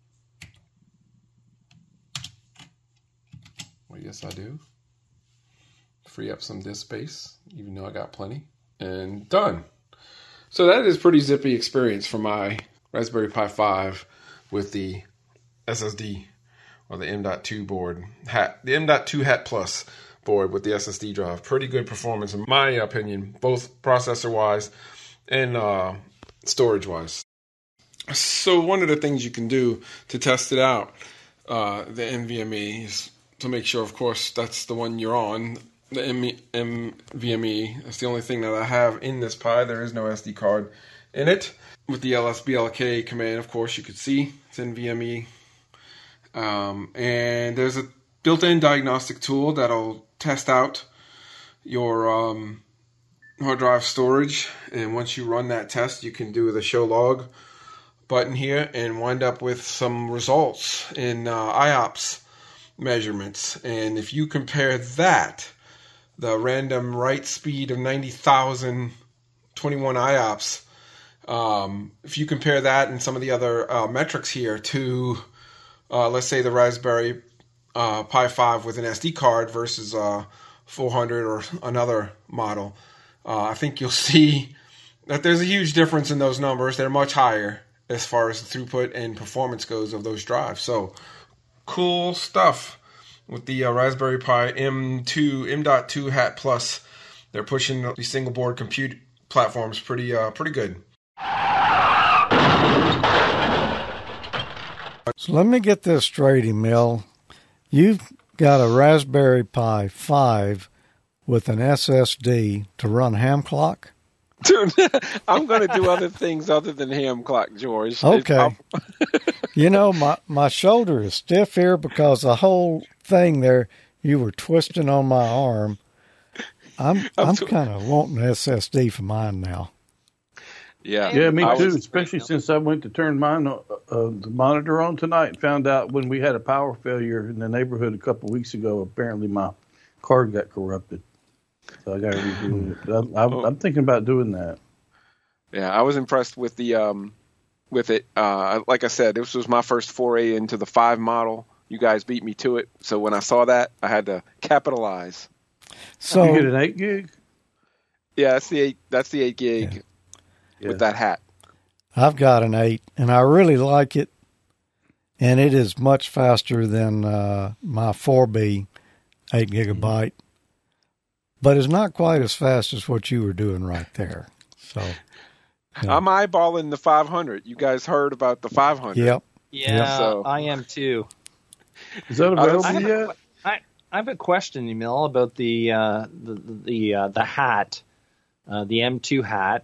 Well, yes, I do. Free up some disk space, even though I got plenty. And done. So that is pretty zippy experience for my Raspberry Pi five with the S S D or the M dot two board hat, the M dot two hat plus board with the S S D drive. Pretty good performance in my opinion, both processor wise and uh, storage wise. So one of the things you can do to test it out, uh, the NVMe, is to make sure, of course, that's the one you're on. The NVMe, that's the only thing that I have in this Pi. There is no S D card in it. With the L S B L K command, of course, you could see it's NVMe. Um, and there's a built-in diagnostic tool that'll test out your um, hard drive storage. And once you run that test, you can do the show log button here and wind up with some results in uh, I O P S measurements. And if you compare that, the random write speed of ninety thousand twenty-one I O P S, um, if you compare that and some of the other uh, metrics here to, uh, let's say, the Raspberry uh, Pi five with an S D card versus uh, four hundred or another model, uh, I think you'll see that there's a huge difference in those numbers. They're much higher as far as the throughput and performance goes of those drives. So, cool stuff. with the uh, Raspberry Pi M two M dot two Hat Plus. They're pushing these single board compute platforms pretty uh, pretty good. So let me get this straight, Emil. You've got a Raspberry Pi five with an S S D to run ham clock? Dude, I'm going to do other things other than ham clock, George. Okay. You know, my, my shoulder is stiff here because the whole thing there, you were twisting on my arm. I'm I'm kind of wanting S S D for mine now. Yeah, yeah, me I too. was, especially since I went to turn mine uh, uh, the monitor on tonight and found out when we had a power failure in the neighborhood a couple of weeks ago. Apparently, my card got corrupted, so I got to redo it. I'm, I'm, I'm thinking about doing that. Yeah, I was impressed with the um, with it. Uh, like I said, this was my first foray into the five model. You guys beat me to it, so when I saw that, I had to capitalize. So you get an eight gig? Yeah, that's the eight. That's the eight gig. Yeah. With yeah. that hat. I've got an eight, and I really like it, and it is much faster than uh, my four B eight gigabyte, but it's not quite as fast as what you were doing right there. So yeah. I'm eyeballing the five hundred. You guys heard about the five hundred? Yep. Yeah, yep. So, I am too. Is that available I yet? A, I, I have a question, Emil, about the uh, the the, uh, the hat, uh, the M two hat.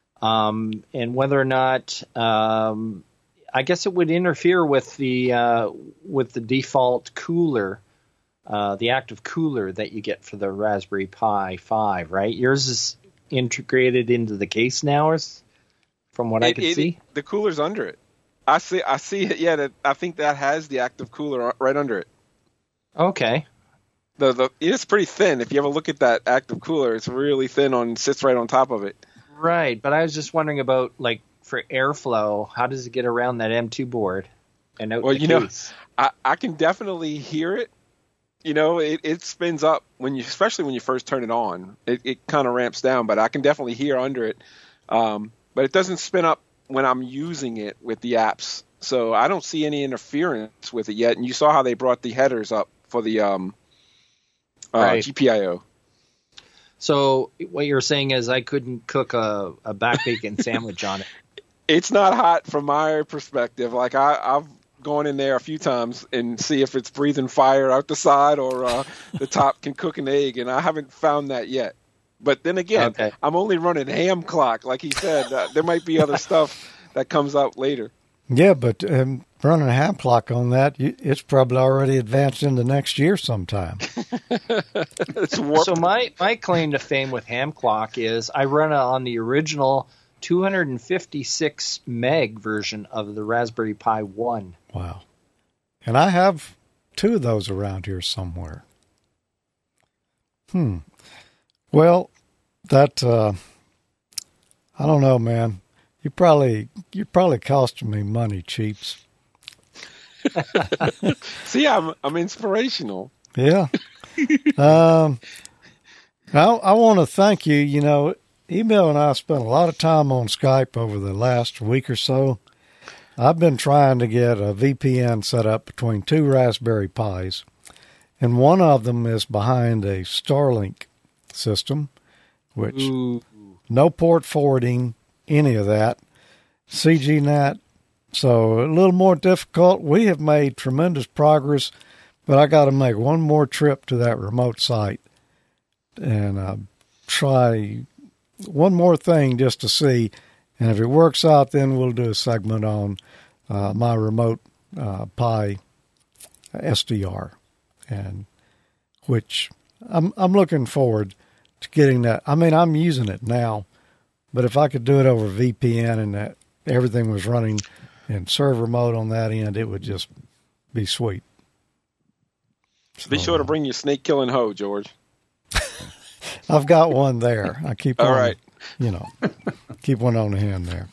Um, and whether or not, um, I guess it would interfere with the uh, with the default cooler, uh, the active cooler that you get for the Raspberry Pi five, right? Yours is integrated into the case now, is, from what it, I could it, see. It, the cooler's under it. I see. I see it. Yeah, that, I think that has the active cooler right under it. Okay. The the it's pretty thin. If you ever look at that active cooler, it's really thin on sits right on top of it. Right, but I was just wondering about, like, for airflow, how does it get around that M two board and out well, the you case? know, I, I can definitely hear it. You know, it, it spins up when you, especially when you first turn it on. It, it kind of ramps down, but I can definitely hear under it. Um, but it doesn't spin up when I'm using it with the apps, so I don't see any interference with it yet. And you saw how they brought the headers up for the um, uh, right. G P I O. So what you're saying is I couldn't cook a, a back bacon sandwich on it. It's not hot from my perspective. Like I, I've gone in there a few times and see if it's breathing fire out the side or uh, the top can cook an egg, and I haven't found that yet. But then again, okay. I'm only running ham clock, like he said. Uh, there might be other stuff that comes out later. Yeah, but um, running a ham clock on that, you, it's probably already advanced into next year sometime. It's warped. So my, my claim to fame with ham clock is I run it on the original two hundred fifty-six meg version of the Raspberry Pi one. Wow. And I have two of those around here somewhere. Hmm. Well, that, uh, I don't know, man. You probably, you probably costing me money, Cheaps. See, I'm, I'm inspirational. Yeah. um, I, I want to thank you. You know, Emil and I spent a lot of time on Skype over the last week or so. I've been trying to get a V P N set up between two Raspberry Pis, and one of them is behind a Starlink system, which Ooh. no port forwarding, any of that. C G N A T, so a little more difficult. We have made tremendous progress, but I got to make one more trip to that remote site and uh, try one more thing just to see. And if it works out, then we'll do a segment on uh, my remote uh, Pi S D R, and which I'm I'm looking forward to getting that. I mean, I'm using it now, but if I could do it over V P N and that everything was running in server mode on that end, it would just be sweet. So, be sure to bring your snake killing hoe, George. I've got one there. I keep all on, right. You know, keep one on the hand there.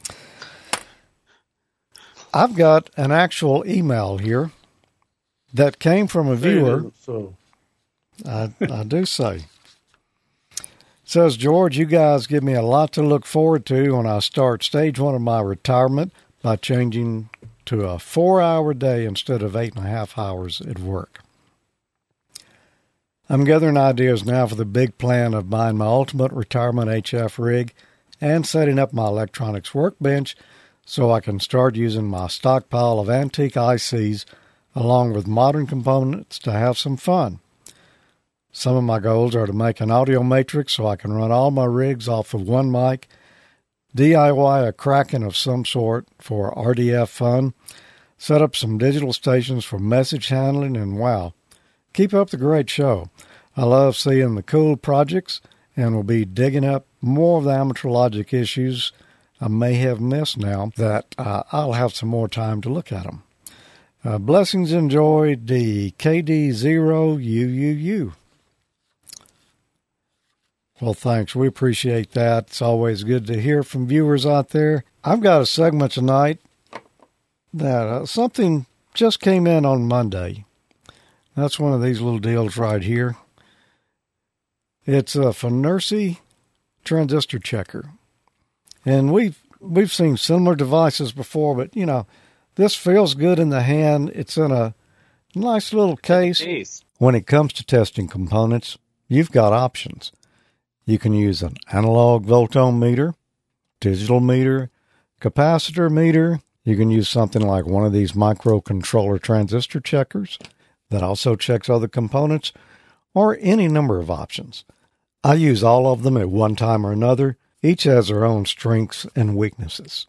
I've got an actual email here that came from a viewer. So I, I do say. It says, George, you guys give me a lot to look forward to when I start stage one of my retirement by changing to a four-hour day instead of eight and a half hours at work. I'm gathering ideas now for the big plan of buying my ultimate retirement H F rig and setting up my electronics workbench so I can start using my stockpile of antique I Cs along with modern components to have some fun. Some of my goals are to make an audio matrix so I can run all my rigs off of one mic, D I Y a Kraken of some sort for R D F fun, set up some digital stations for message handling, and wow, keep up the great show. I love seeing the cool projects and will be digging up more of the Amateur Logic issues I may have missed now that uh, I'll have some more time to look at them. Uh, blessings and joy, the K D zero U U U. Well, thanks. We appreciate that. It's always good to hear from viewers out there. I've got a segment tonight that uh, something just came in on Monday. That's one of these little deals right here. It's a Finersi transistor checker. And we've we've seen similar devices before, but, you know, this feels good in the hand. It's in a nice little case. Jeez. When it comes to testing components, you've got options. You can use an analog voltometer meter, digital meter, capacitor meter. You can use something like one of these microcontroller transistor checkers that also checks other components, or any number of options. I use all of them at one time or another. Each has their own strengths and weaknesses.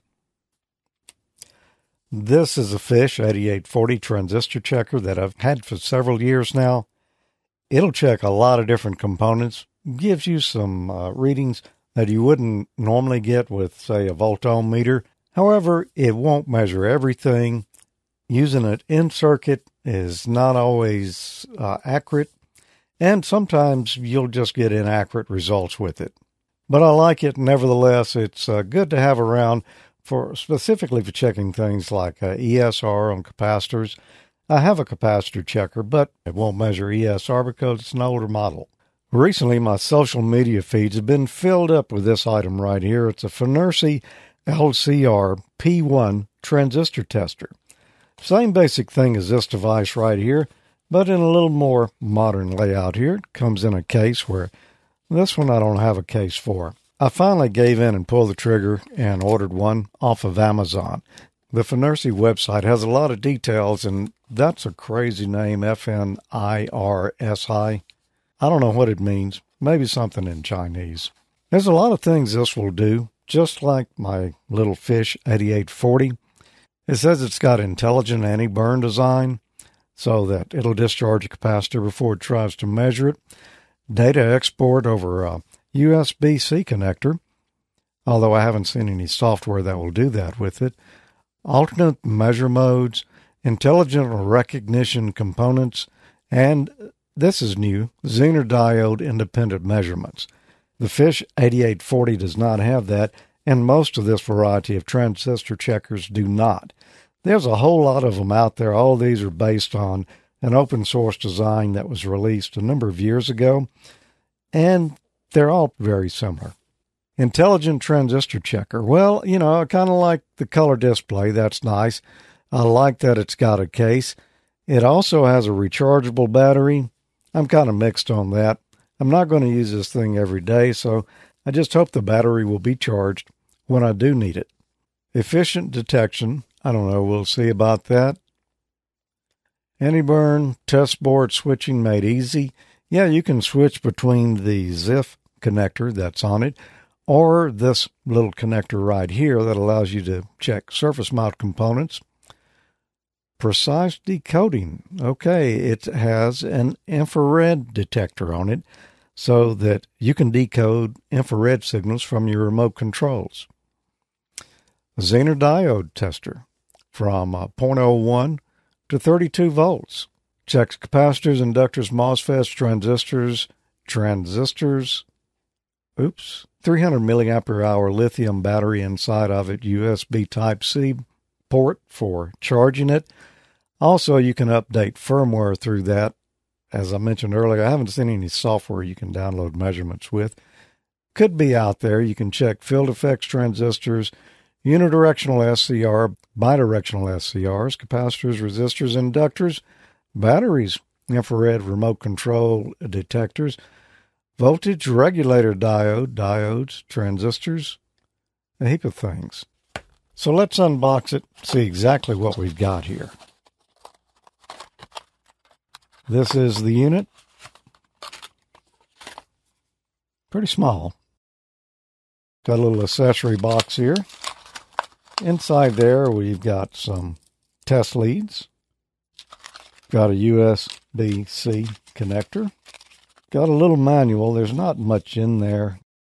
This is a Fish eighty-eight forty transistor checker that I've had for several years now. It'll check a lot of different components, gives you some uh, readings that you wouldn't normally get with, say, a voltometer. However, it won't measure everything. Using it in circuit is not always uh, accurate, and sometimes you'll just get inaccurate results with it. But I like it nevertheless. It's uh, good to have around for specifically for checking things like uh, E S R on capacitors. I have a capacitor checker, but it won't measure E S R because it's an older model. Recently, my social media feeds have been filled up with this item right here. It's a Finersi L C R P one transistor tester. Same basic thing as this device right here, but in a little more modern layout here. It comes in a case where this one I don't have a case for. I finally gave in and pulled the trigger and ordered one off of Amazon. The Finersi website has a lot of details, and that's a crazy name, F N I R S I. I don't know what it means. Maybe something in Chinese. There's a lot of things this will do, just like my little Fish eighty-eight forty. It says it's got intelligent anti-burn design, so that it'll discharge a capacitor before it tries to measure it. Data export over a U S B C connector, although I haven't seen any software that will do that with it. Alternate measure modes, intelligent recognition components, and this is new, Zener diode independent measurements. The Fish eighty-eight forty does not have that, and most of this variety of transistor checkers do not. There's a whole lot of them out there. All of these are based on an open source design that was released a number of years ago, and they're all very similar. Intelligent transistor checker. Well, you know, I kind of like the color display. That's nice. I like that it's got a case. It also has a rechargeable battery. I'm kind of mixed on that. I'm not going to use this thing every day, so I just hope the battery will be charged when I do need it. Efficient detection. I don't know. We'll see about that. Anti-burn test board switching made easy. Yeah, you can switch between the Z I F connector that's on it or this little connector right here that allows you to check surface mount components. Precise decoding. Okay, it has an infrared detector on it so that you can decode infrared signals from your remote controls. Zener diode tester from uh, zero point zero one to thirty-two volts. Checks capacitors, inductors, MOSFETs, transistors, transistors, oops, three hundred milliampere hour lithium battery inside of it, U S B Type-C port for charging it. Also, you can update firmware through that. As I mentioned earlier, I haven't seen any software you can download measurements with. Could be out there. You can check field effects transistors, unidirectional S C R, bidirectional S C Rs, capacitors, resistors, inductors, batteries, infrared remote control detectors, voltage regulator diode, diodes, transistors, a heap of things. So let's unbox it, see exactly what we've got here. This is the unit. Pretty small. Got a little accessory box here. Inside there we've got some test leads. Got a U S B C connector. Got a little manual. There's not much in there.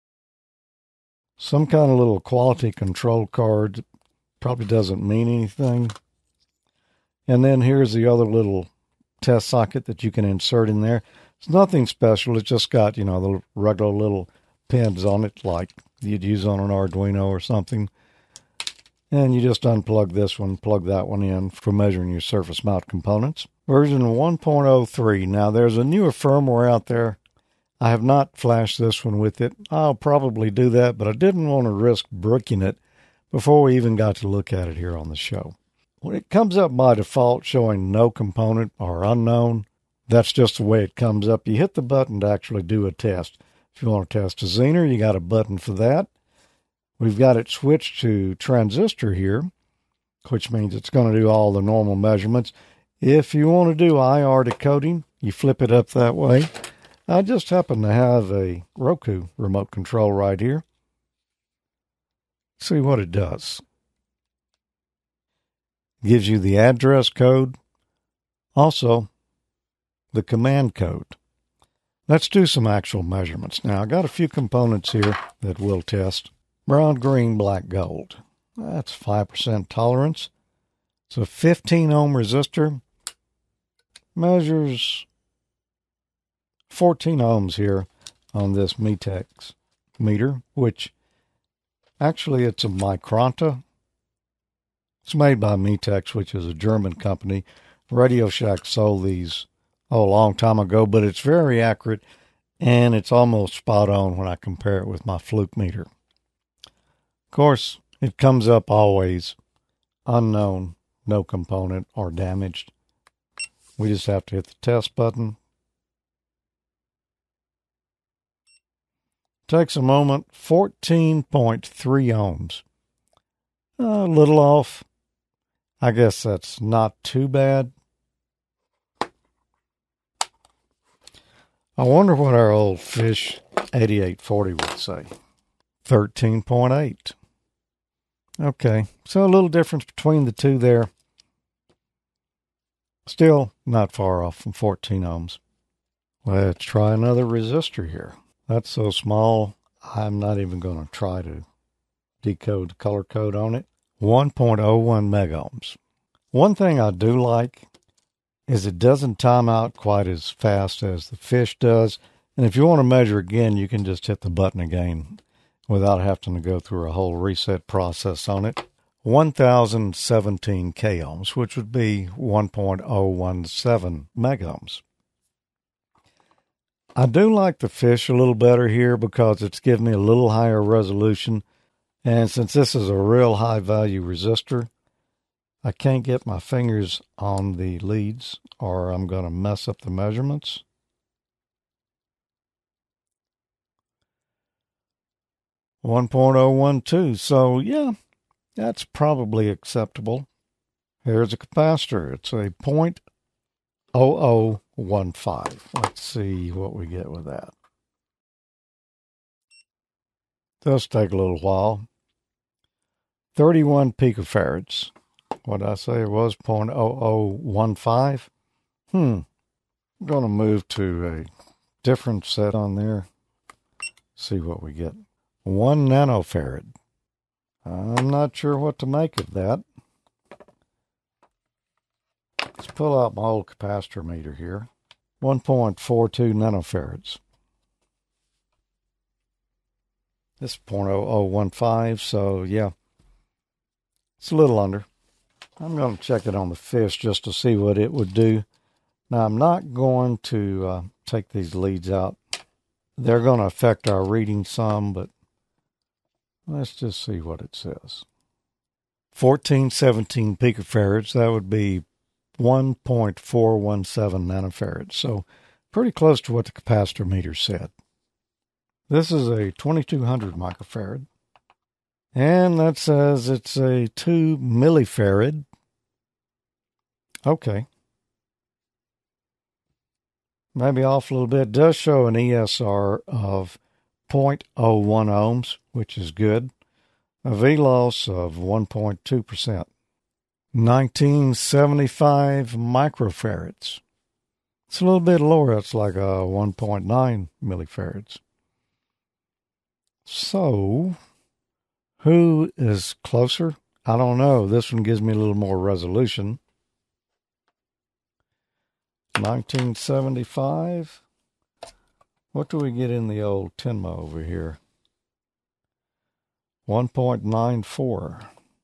Some kind of little quality control card. Probably doesn't mean anything. And then here's the other little test socket that you can insert in there. It's nothing special. It's just got, you know, the regular little pins on it like you'd use on an Arduino or something. And you just unplug this one, plug that one in for measuring your surface mount components. Version one point oh three. Now, there's a newer firmware out there. I have not flashed this one with it. I'll probably do that, but I didn't want to risk bricking it before we even got to look at it here on the show. When it comes up by default showing no component or unknown, that's just the way it comes up. You hit the button to actually do a test. If you want to test a Zener, you got a button for that. We've got it switched to transistor here, which means it's going to do all the normal measurements. If you want to do I R decoding, you flip it up that way. I just happen to have a Roku remote control right here. See what it does. Gives you the address code, also the command code. Let's do some actual measurements. Now, I got a few components here that we'll test. Brown, green, black, gold. That's five percent tolerance. It's a fifteen ohm resistor. Measures fourteen ohms here on this Metex meter, which actually it's a Micronta. It's made by Metex, which is a German company. Radio Shack sold these oh, a long time ago, but it's very accurate, and it's almost spot on when I compare it with my Fluke meter. Of course, it comes up always unknown, no component, or damaged. We just have to hit the test button. Takes a moment, fourteen point three ohms. A little off. I guess that's not too bad. I wonder what our old Fish eighty-eight forty would say. thirteen point eight. Okay, so a little difference between the two there. Still not far off from fourteen ohms. Let's try another resistor here. That's so small, I'm not even going to try to decode the color code on it. one point oh one megohms. One thing I do like is it doesn't time out quite as fast as the Fish does. And if you want to measure again, you can just hit the button again without having to go through a whole reset process on it. one thousand seventeen k ohms, which would be one point oh one seven megohms. I do like the Fish a little better here because it's giving me a little higher resolution. And since this is a real high value resistor, I can't get my fingers on the leads or I'm going to mess up the measurements. one point oh one two, so yeah, that's probably acceptable. Here's a capacitor. It's a zero point zero zero one five. Let's see what we get with that. Does take a little while. thirty-one picofarads. What did I say it was? zero point zero zero one five. Hmm. I'm going to move to a different set on there. See what we get. One nanofarad. I'm not sure what to make of that. Let's pull out my old capacitor meter here. one point four two nanofarads. This is zero point zero zero one five, so yeah, it's a little under. I'm going to check it on the Fish just to see what it would do. Now, I'm not going to uh, take these leads out. They're going to affect our reading some, but let's just see what it says. fourteen seventeen picofarads, that would be one point four one seven nanofarads, so pretty close to what the capacitor meter said. This is a twenty-two hundred microfarad, and that says it's a two millifarad. Okay. Maybe off a little bit. It does show an E S R of zero point zero one ohms, which is good. A V loss of one point two percent. nineteen seventy-five microfarads. It's a little bit lower. It's like a one point nine millifarads. So, who is closer? I don't know. This one gives me a little more resolution. nineteen seventy-five. What do we get in the old Tenma over here? one point nine four.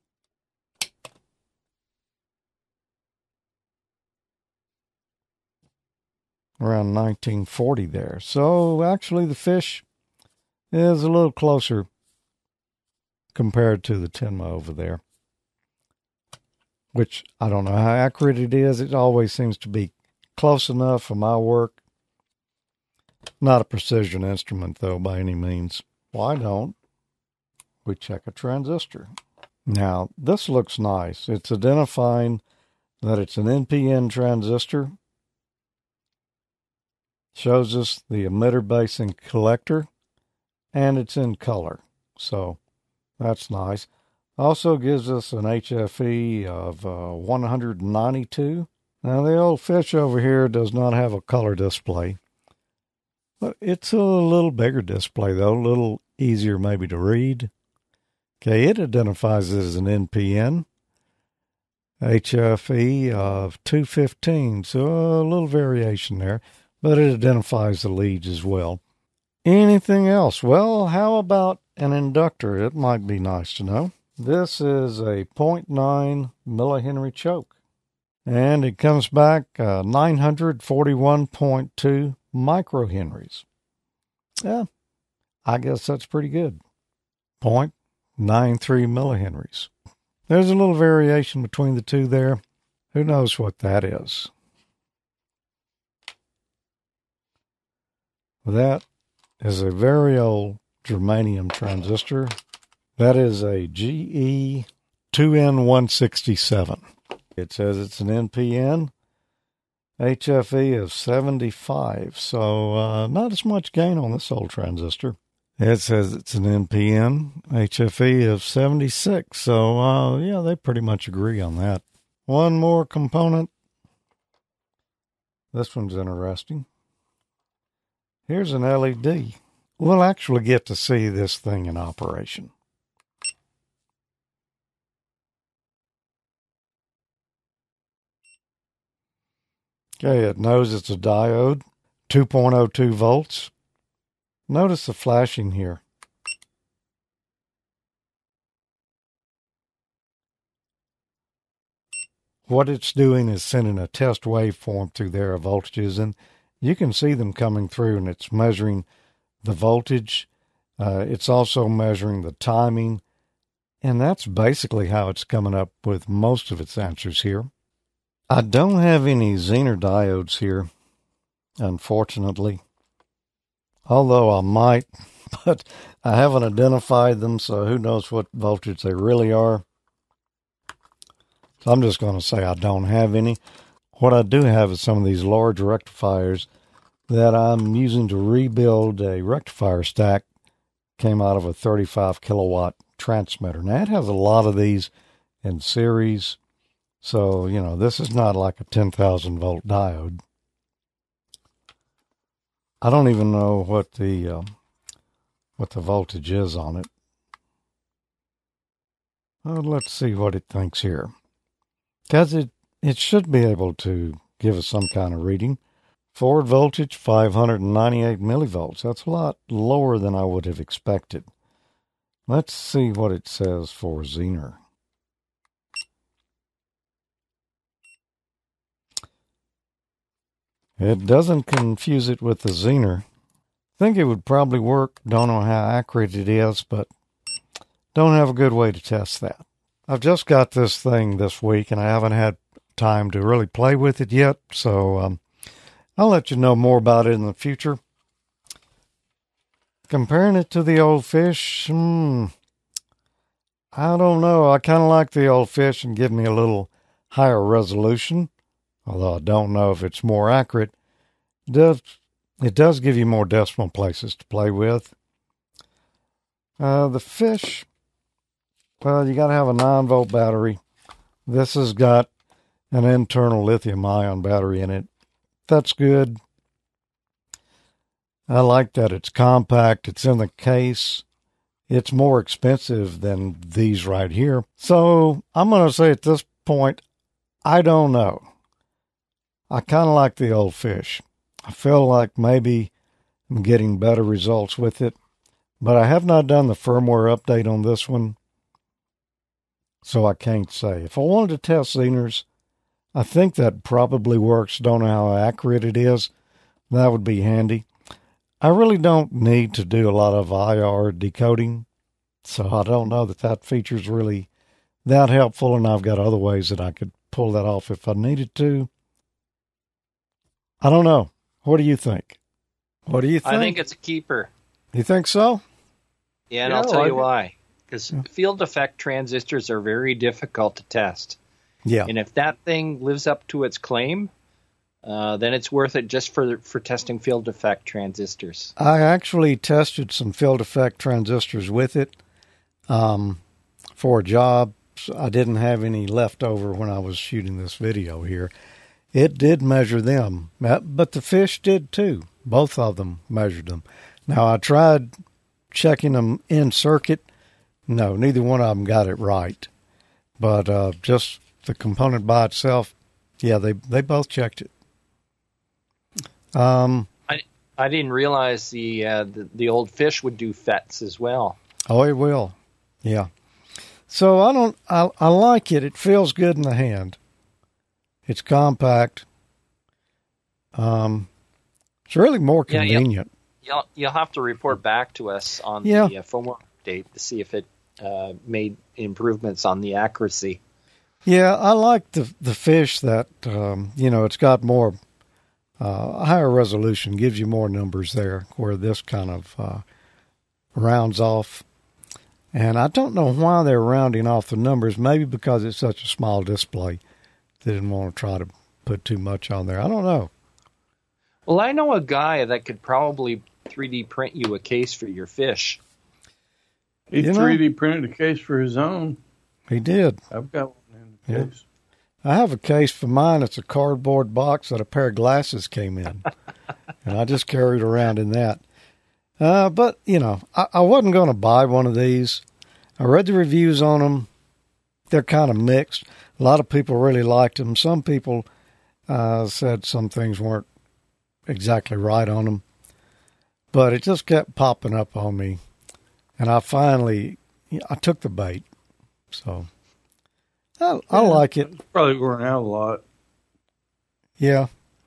Around nineteen forty there. So actually the fish is a little closer compared to the Tenma over there. Which I don't know how accurate it is. It always seems to be close enough for my work. Not a precision instrument, though, by any means. Why don't we check a transistor? Now, this looks nice. It's identifying that it's an N P N transistor. Shows us the emitter base and collector, and it's in color. So, that's nice. Also gives us an H F E of uh, one hundred ninety-two. Now, the old fish over here does not have a color display. But it's a little bigger display, though, a little easier maybe to read. Okay, it identifies it as an N P N. H F E of two fifteen, so a little variation there. But it identifies the leads as well. Anything else? Well, how about an inductor? It might be nice to know. This is a zero point nine millihenry choke. And it comes back uh, nine hundred forty-one point two microhenries. Yeah, I guess that's pretty good. zero point nine three millihenries. There's a little variation between the two there. Who knows what that is? That is a very old germanium transistor. That is a G E two N one sixty-seven. It says it's an N P N, H F E of seventy-five, so uh, not as much gain on this old transistor. It says it's an N P N, H F E of seventy-six, so uh, yeah, they pretty much agree on that. One more component. This one's interesting. Here's an L E D. We'll actually get to see this thing in operation. Okay, it knows it's a diode, two point oh two volts. Notice the flashing here. What it's doing is sending a test waveform through their voltages, and you can see them coming through, and it's measuring the voltage. Uh, it's also measuring the timing, and that's basically how it's coming up with most of its answers here. I don't have any Zener diodes here, unfortunately. Although I might, but I haven't identified them, so who knows what voltage they really are. So I'm just going to say I don't have any. What I do have is some of these large rectifiers that I'm using to rebuild a rectifier stack. Came out of a thirty-five kilowatt transmitter. Now, it has a lot of these in series. So, you know, this is not like a ten thousand volt diode. I don't even know what the uh, what the voltage is on it. Well, let's see what it thinks here. Because it, it should be able to give us some kind of reading. Forward voltage, five hundred ninety-eight millivolts. That's a lot lower than I would have expected. Let's see what it says for Zener. It doesn't confuse it with the Zener. I think it would probably work. Don't know how accurate it is, but don't have a good way to test that. I've just got this thing this week, and I haven't had time to really play with it yet, so um, I'll let you know more about it in the future. Comparing it to the old fish, hmm, I don't know. I kind of like the old fish and give me a little higher resolution, although I don't know if it's more accurate. It does, it does give you more decimal places to play with. Uh, the fish, well, you got to have a nine volt battery. This has got an internal lithium-ion battery in it. That's good. I like that it's compact. It's in the case. It's more expensive than these right here. So I'm going to say at this point, I don't know. I kind of like the old fish. I feel like maybe I'm getting better results with it, but I have not done the firmware update on this one, so I can't say. If I wanted to test Zener's, I think that probably works. Don't know how accurate it is. That would be handy. I really don't need to do a lot of I R decoding, so I don't know that that feature is really that helpful, and I've got other ways that I could pull that off if I needed to. I don't know. What do you think? What do you think? I think it's a keeper. You think so? Yeah, and Yeah, I'll tell I you do. why. Because field effect transistors are very difficult to test. Yeah. And if that thing lives up to its claim, uh, then it's worth it just for for testing field effect transistors. I actually tested some field effect transistors with it um, for a job. I didn't have any left over when I was shooting this video here. It did measure them, but the fish did too. Both of them measured them. Now, I tried checking them in circuit. No, neither one of them got it right. But uh, just the component by itself, yeah, they, they both checked it. Um, I I didn't realize the uh, the, the old fish would do F E Ts as well. Oh, it will. Yeah. So I don't, I, I like it. It feels good in the hand. It's compact. Um, it's really more Yeah, yeah. convenient. You'll you'll have to report back to us on Yeah. the uh, firmware update to see if it uh, made improvements on the accuracy. Yeah, I like the the fish that um, you know, it's got more uh, higher resolution, gives you more numbers there, where this kind of uh, rounds off. And I don't know why they're rounding off the numbers. Maybe because it's such a small display, they didn't want to try to put too much on there. I don't know. Well, I know a guy that could probably three D print you a case for your fish. He You know- three D printed a case for his own. He did. I've got one in the Yeah. case. I have a case for mine. It's a cardboard box that a pair of glasses came in. And I just carried around in that. Uh, but, you know, I, I wasn't going to buy one of these. I read the reviews on them. They're kind of mixed. A lot of people really liked them. Some people uh, said some things weren't exactly right on them. But it just kept popping up on me. And I finally, I took the bait. So, I, I like it. Probably wearing out a lot. Yeah.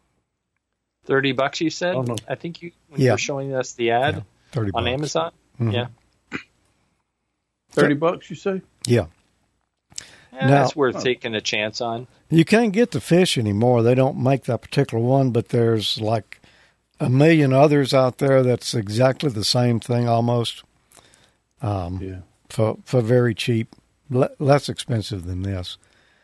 Thirty bucks, you said? Oh, no. I think you when you Yeah. were showing us the ad Yeah, thirty on bucks. Amazon. Mhm. Yeah, Thirty bucks, you say? Yeah. yeah Now- that's worth taking a chance on. You can't get the fish anymore. They don't make that particular one, but there's like a million others out there that's exactly the same thing almost. Um, Yeah. for for very cheap, le- less expensive than this.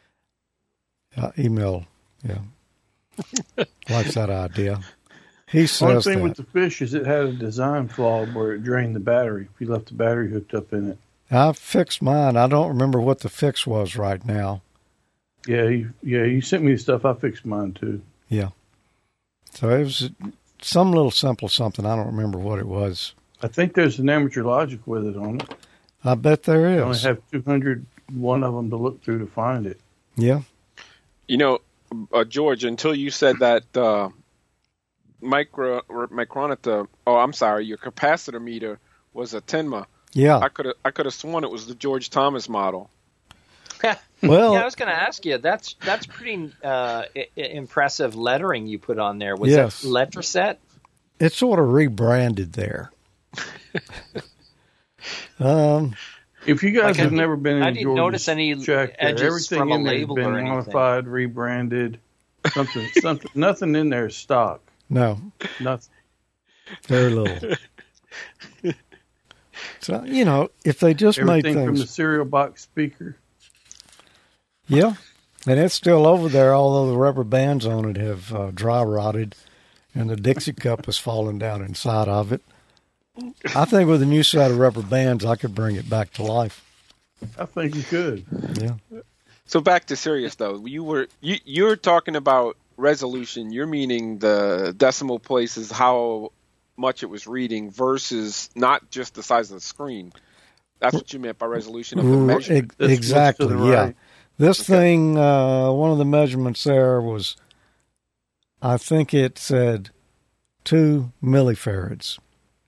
Uh, email, yeah, likes that idea. He One says thing that. with the fish is it had a design flaw where it drained the battery if you left the battery hooked up in it. I fixed mine. I don't remember what the fix was right now. Yeah, you, yeah, you sent me the stuff. I fixed mine too. Yeah, so it was some little simple something. I don't remember what it was. I think there's an amateur logic with it on it. I bet there You only is. have two hundred one of them to look through to find it. Yeah. You know, uh, George, until you said that uh, micro micrometer, oh, I'm sorry, your capacitor meter was a Tenma. Yeah. I could have I could have sworn it was the George Thomas model. Well, yeah, I was going to ask you. That's that's pretty uh, I- I- impressive lettering you put on there. Was Yes. that letter set? it's sort of rebranded there. um, If you guys Like, I have didn't- never been in I didn't George's notice any check there, edges everything from a in there has label been or anything. modified, rebranded. Something, something, nothing in there is stock. No, Nothing. very little. So, you know, if they just made Everything from things... the cereal box speaker. Yeah, and it's still over there, although the rubber bands on it have uh, dry rotted and the Dixie cup has fallen down inside of it. I think with a new set of rubber bands, I could bring it back to life. I think you could. Yeah. So back to serious though. You were you you're talking about resolution. You're meaning the decimal places, how much it was reading versus not just the size of the screen. That's what you meant by resolution of the measurement. Ex- exactly, to the yeah. right. This Okay. thing, uh, one of the measurements there was, I think it said two millifarads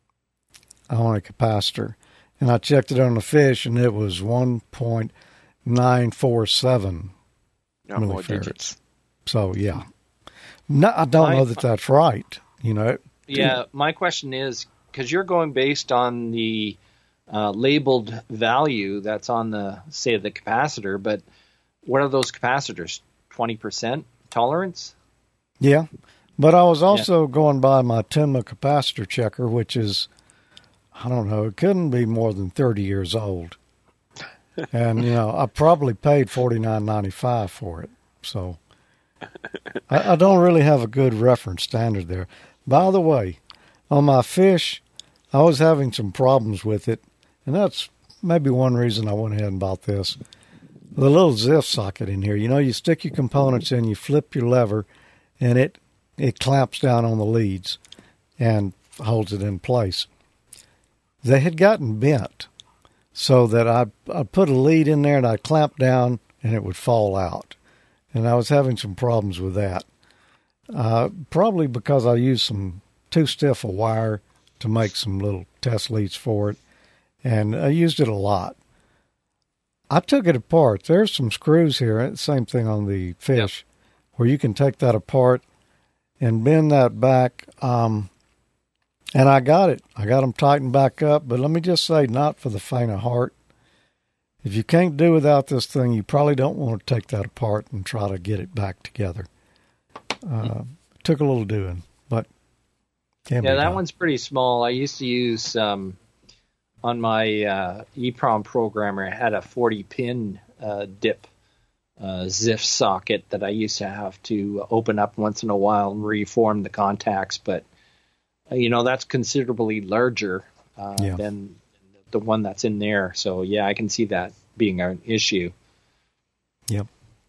on a capacitor. And I checked it on the fish, and it was one point nine four seven Not more millifarads. digits. So, yeah. No, I don't My- know that that's right. You know, Yeah, my question is, because you're going based on the uh, labeled value that's on the, say, the capacitor, but what are those capacitors? twenty percent tolerance? yeah. But I was also going by my Tenma capacitor checker, which is, I don't know, it couldn't be more than thirty years old. And, you know, I probably paid forty-nine ninety-five for it. So I, I don't really have a good reference standard there. By the way, on my fish, I was having some problems with it. And that's maybe one reason I went ahead and bought this. The little Z I F socket in here, you know, you stick your components in, you flip your lever, and it, it clamps down on the leads and holds it in place. They had gotten bent so that I I put a lead in there and I clamped down and it would fall out. And I was having some problems with that. Uh, probably because I used some too stiff a wire to make some little test leads for it. And I used it a lot. I took it apart. There's some screws here, same thing on the fish, where you can take that apart and bend that back. Um, and I got it. I got them tightened back up. But let me just say, not for the faint of heart. If you can't do without this thing, you probably don't want to take that apart and try to get it back together. Uh, it took a little doing, but can Yeah, be that done. one's pretty small. I used to use, um, on my uh, EEPROM programmer, I had a forty pin uh, dip uh, Z I F socket that I used to have to open up once in a while and reform the contacts. But, uh, you know, that's considerably larger uh, Yeah. than the one that's in there. So, yeah, I can see that being an issue. Yep.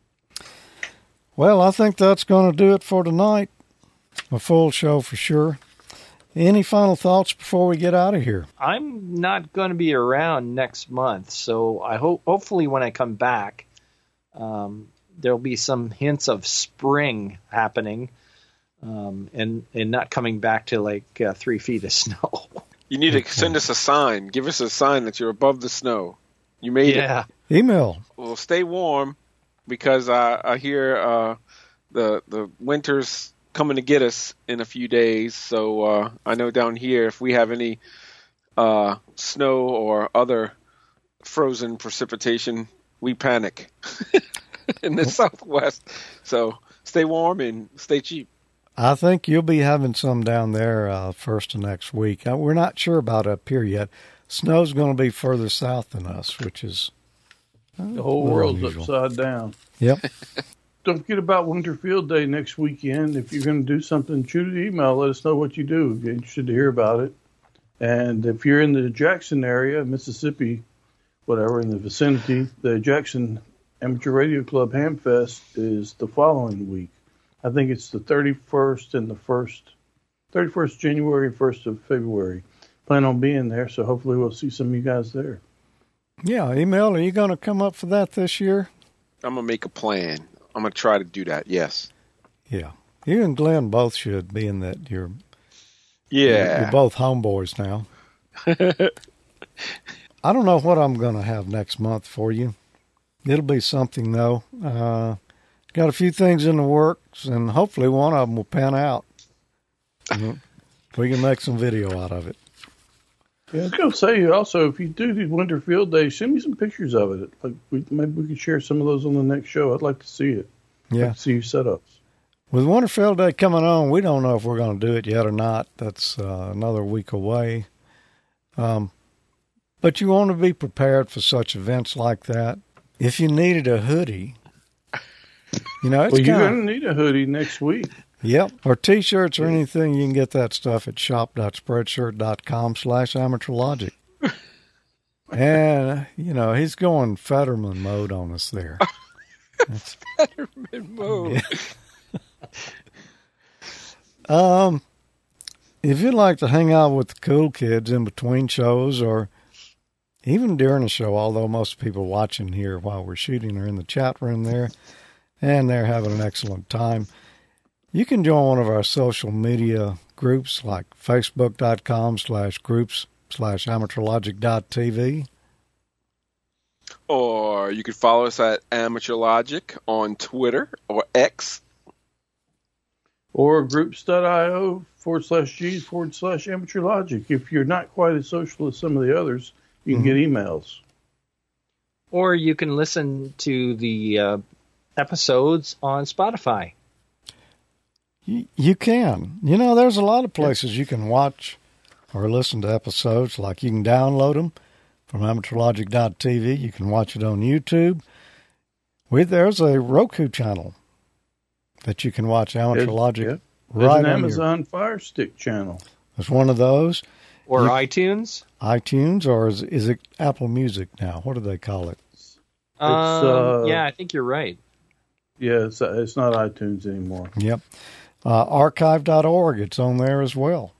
Well, I think that's going to do it for tonight. A full show for sure. Any final thoughts before we get out of here? I'm not going to be around next month, so I hope hopefully when I come back, um, there'll be some hints of spring happening, um, and and not coming back to like uh, three feet of snow. You need to send us a sign. Give us a sign that you're above the snow. You made Yeah, it. Email. Well, stay warm because I, I hear uh, the the winter's coming to get us in a few days. So uh, I know down here, if we have any uh, snow or other frozen precipitation, we panic in the Southwest. So stay warm and stay cheap. I think you'll be having some down there uh, first of next week. Uh, we're not sure about up here yet. Snow's going to be further south than us, which is uh, The whole a little world's unusual. upside down. Yep. Don't forget about Winter Field Day next weekend. If you're going to do something, shoot an email. Let us know what you do. We're interested to hear about it. And if you're in the Jackson area, Mississippi, whatever, in the vicinity, the Jackson Amateur Radio Club Hamfest is the following week. I think it's the thirty-first and the first, thirty-first January, first of February. Plan on being there, so hopefully we'll see some of you guys there. Yeah, email. Are you going to come up for that this year? I'm going to make a plan. I'm going to try to do that, yes. Yeah. You and Glenn both should, being that you're, Yeah. you're both homeboys now. I don't know what I'm going to have next month for you. It'll be something, though. Uh, got a few things in the works, and hopefully one of them will pan out. Mhm. We can make some video out of it. Yeah, I was going to say also, if you do these winter field days, send me some pictures of it. Like we, maybe we could share some of those on the next show. I'd like to see it. I'd Yeah. like to see your setups. With Winter Field Day coming on, we don't know if we're going to do it yet or not. That's uh, another week away. Um, but you want to be prepared for such events like that. If you needed a hoodie, you know, it's Well, you're kind going to need a hoodie next week. Yep. Or T-shirts or anything, you can get that stuff at shop.spreadshirt.com slash amateurlogic. And, you know, he's going Fetterman mode on us there. That's, Fetterman mode. Yeah. um, if you'd like to hang out with the cool kids in between shows or even during a show, although most people watching here while we're shooting are in the chat room there, and they're having an excellent time, you can join one of our social media groups like facebook.com slash groups slash amateurlogic.tv. Or you can follow us at Amateur Logic on Twitter or X. Or groups.io forward slash G forward slash amateur logic. If you're not quite as social as some of the others, you can Mm-hmm. get emails. Or you can listen to the uh, episodes on Spotify. You, you can. You know, there's a lot of places you can watch or listen to episodes. Like you can download them from amateur logic dot t v. You can watch it on YouTube. We, there's a Roku channel that you can watch Amateur There's- Logic yeah. There's right an on your, Amazon Fire Stick channel. There's one of those. Or You- iTunes. iTunes, or is, is it Apple Music now? What do they call it? Um, uh, yeah, I think you're right. Yeah, it's, it's not iTunes anymore. Yep. Uh, archive dot org, it's on there as well.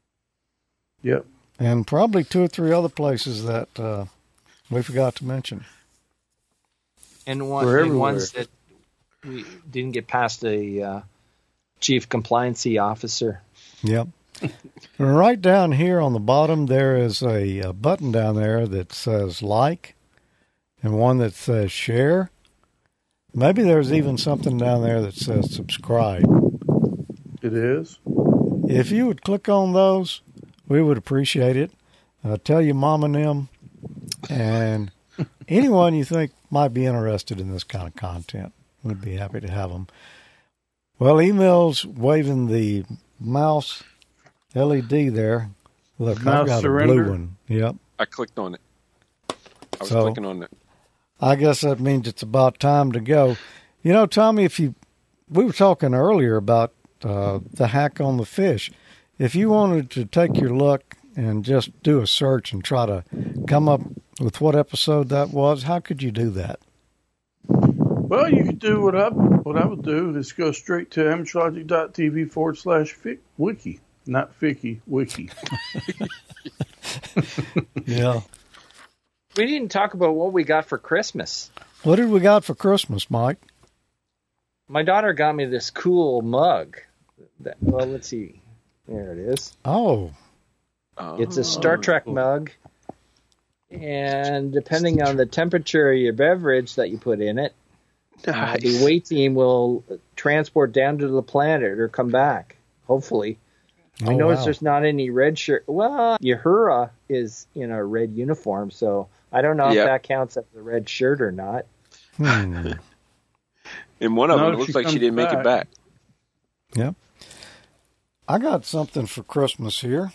Yep. And probably two or three other places that uh, we forgot to mention. And, one, We're and everywhere. ones that we didn't get past a uh, chief compliancy officer. Yep. And right down here on the bottom, there is a, a button down there that says like and one that says share. Maybe there's even something down there that says subscribe. It is. If you would click on those, we would appreciate it. Uh, tell your mom and them and anyone you think might be interested in this kind of content. We'd be happy to have them. Well, email's waving the mouse L E D there. Look, Mouse I've got surrender. a blue one. Yep. I clicked on it. I was So- clicking on it. I guess that means it's about time to go. You know, Tommy, if you, we were talking earlier about uh, the hack on the fish. If you wanted to take your luck and just do a search and try to come up with what episode that was, how could you do that? Well, you could do what I what I would do is go straight to amateurlogic.tv forward slash fic, wiki, not ficky, wiki. Yeah. We didn't talk about what we got for Christmas. What did we got for Christmas, Mike? My daughter got me this cool mug. That, well, let's see. There it is. Oh, It's a Star Trek mug. And depending on the temperature of your beverage that you put in it, uh, the away team will transport down to the planet or come back, hopefully. I Oh, notice wow. there's not any red shirt. Well, Uhura is in a red uniform, so I don't know Yep. if that counts as a red shirt or not. Hmm. In one of No, them, it if looks she like she comes didn't make it back. back. Yep. I got something for Christmas here.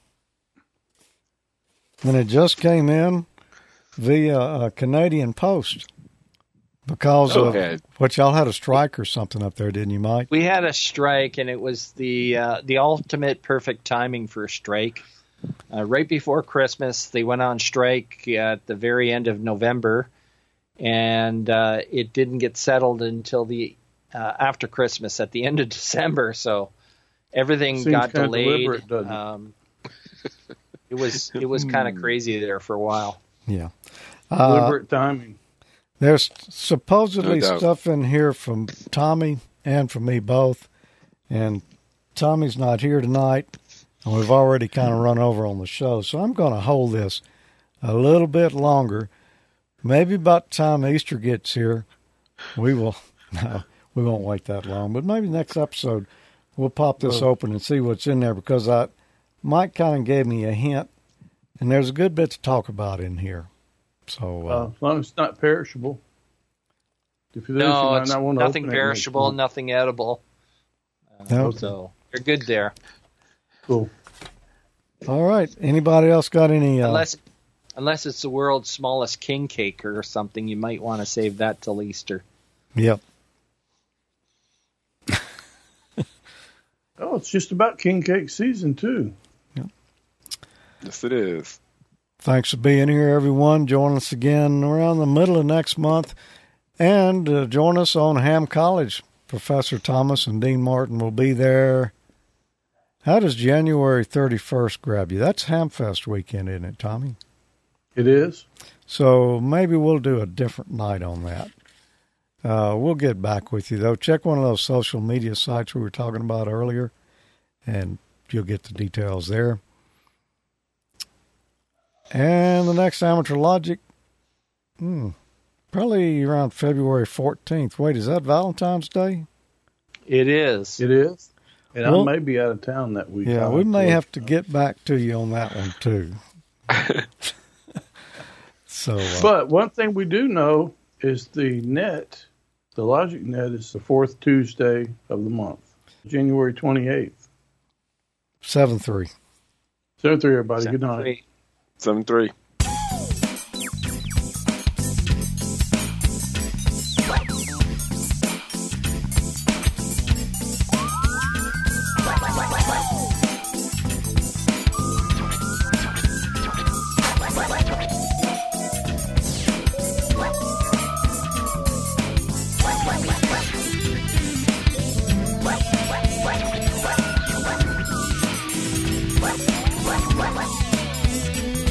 And it just came in via a Canadian Post because Okay. of what y'all had a strike or something up there, didn't you, Mike? We had a strike, and it was the uh, the ultimate perfect timing for a strike. Uh, right before Christmas, they went on strike at the very end of November, and uh, it didn't get settled until the uh, after Christmas at the end of December. So everything Seems got kinda delayed. deliberate, doesn't it? Um, it was it was kind of crazy there for a while. Yeah. Uh, Deliberate timing. there's supposedly No doubt. stuff in here from Tommy and from me both. And Tommy's not here tonight. And we've already kind of run over on the show. So I'm going to hold this a little bit longer. Maybe about the time Easter gets here, we will, no, we won't wait that long. But maybe next episode, we'll pop this Well- open and see what's in there because I, Mike kind of gave me a hint And there's a good bit to talk about in here. So, uh, Uh, as long as it's not perishable. If it is, you No, might it's not want to nothing open it perishable, next nothing edible. Uh, No. So you're good there. month. Cool. all right. Anybody else got any? Uh, Unless unless it's the world's smallest king cake or something, you might want to save that till Easter. Yep. Oh, it's just about king cake season, too. Yes, it is. Thanks for being here, everyone. Join us again around the middle of next month. And uh, join us on Ham College. Professor Thomas and Dean Martin will be there. How does January thirty-first grab you? That's Hamfest weekend, isn't it, Tommy? It is. So maybe we'll do a different night on that. Uh, we'll get back with you, though. Check one of those social media sites we were talking about earlier, and you'll get the details there. And the next Amateur Logic, hmm, probably around February fourteenth. Wait, is that Valentine's Day? It is. It is. And Well- I may be out of town that week. Yeah, I'll we may to- have to get back to you on that one, too. so, uh, But one thing we do know is the net, the Logic Net, is the fourth Tuesday of the month, January twenty-eighth. seven three. seven three, everybody. Good night. Wait. seven three. What?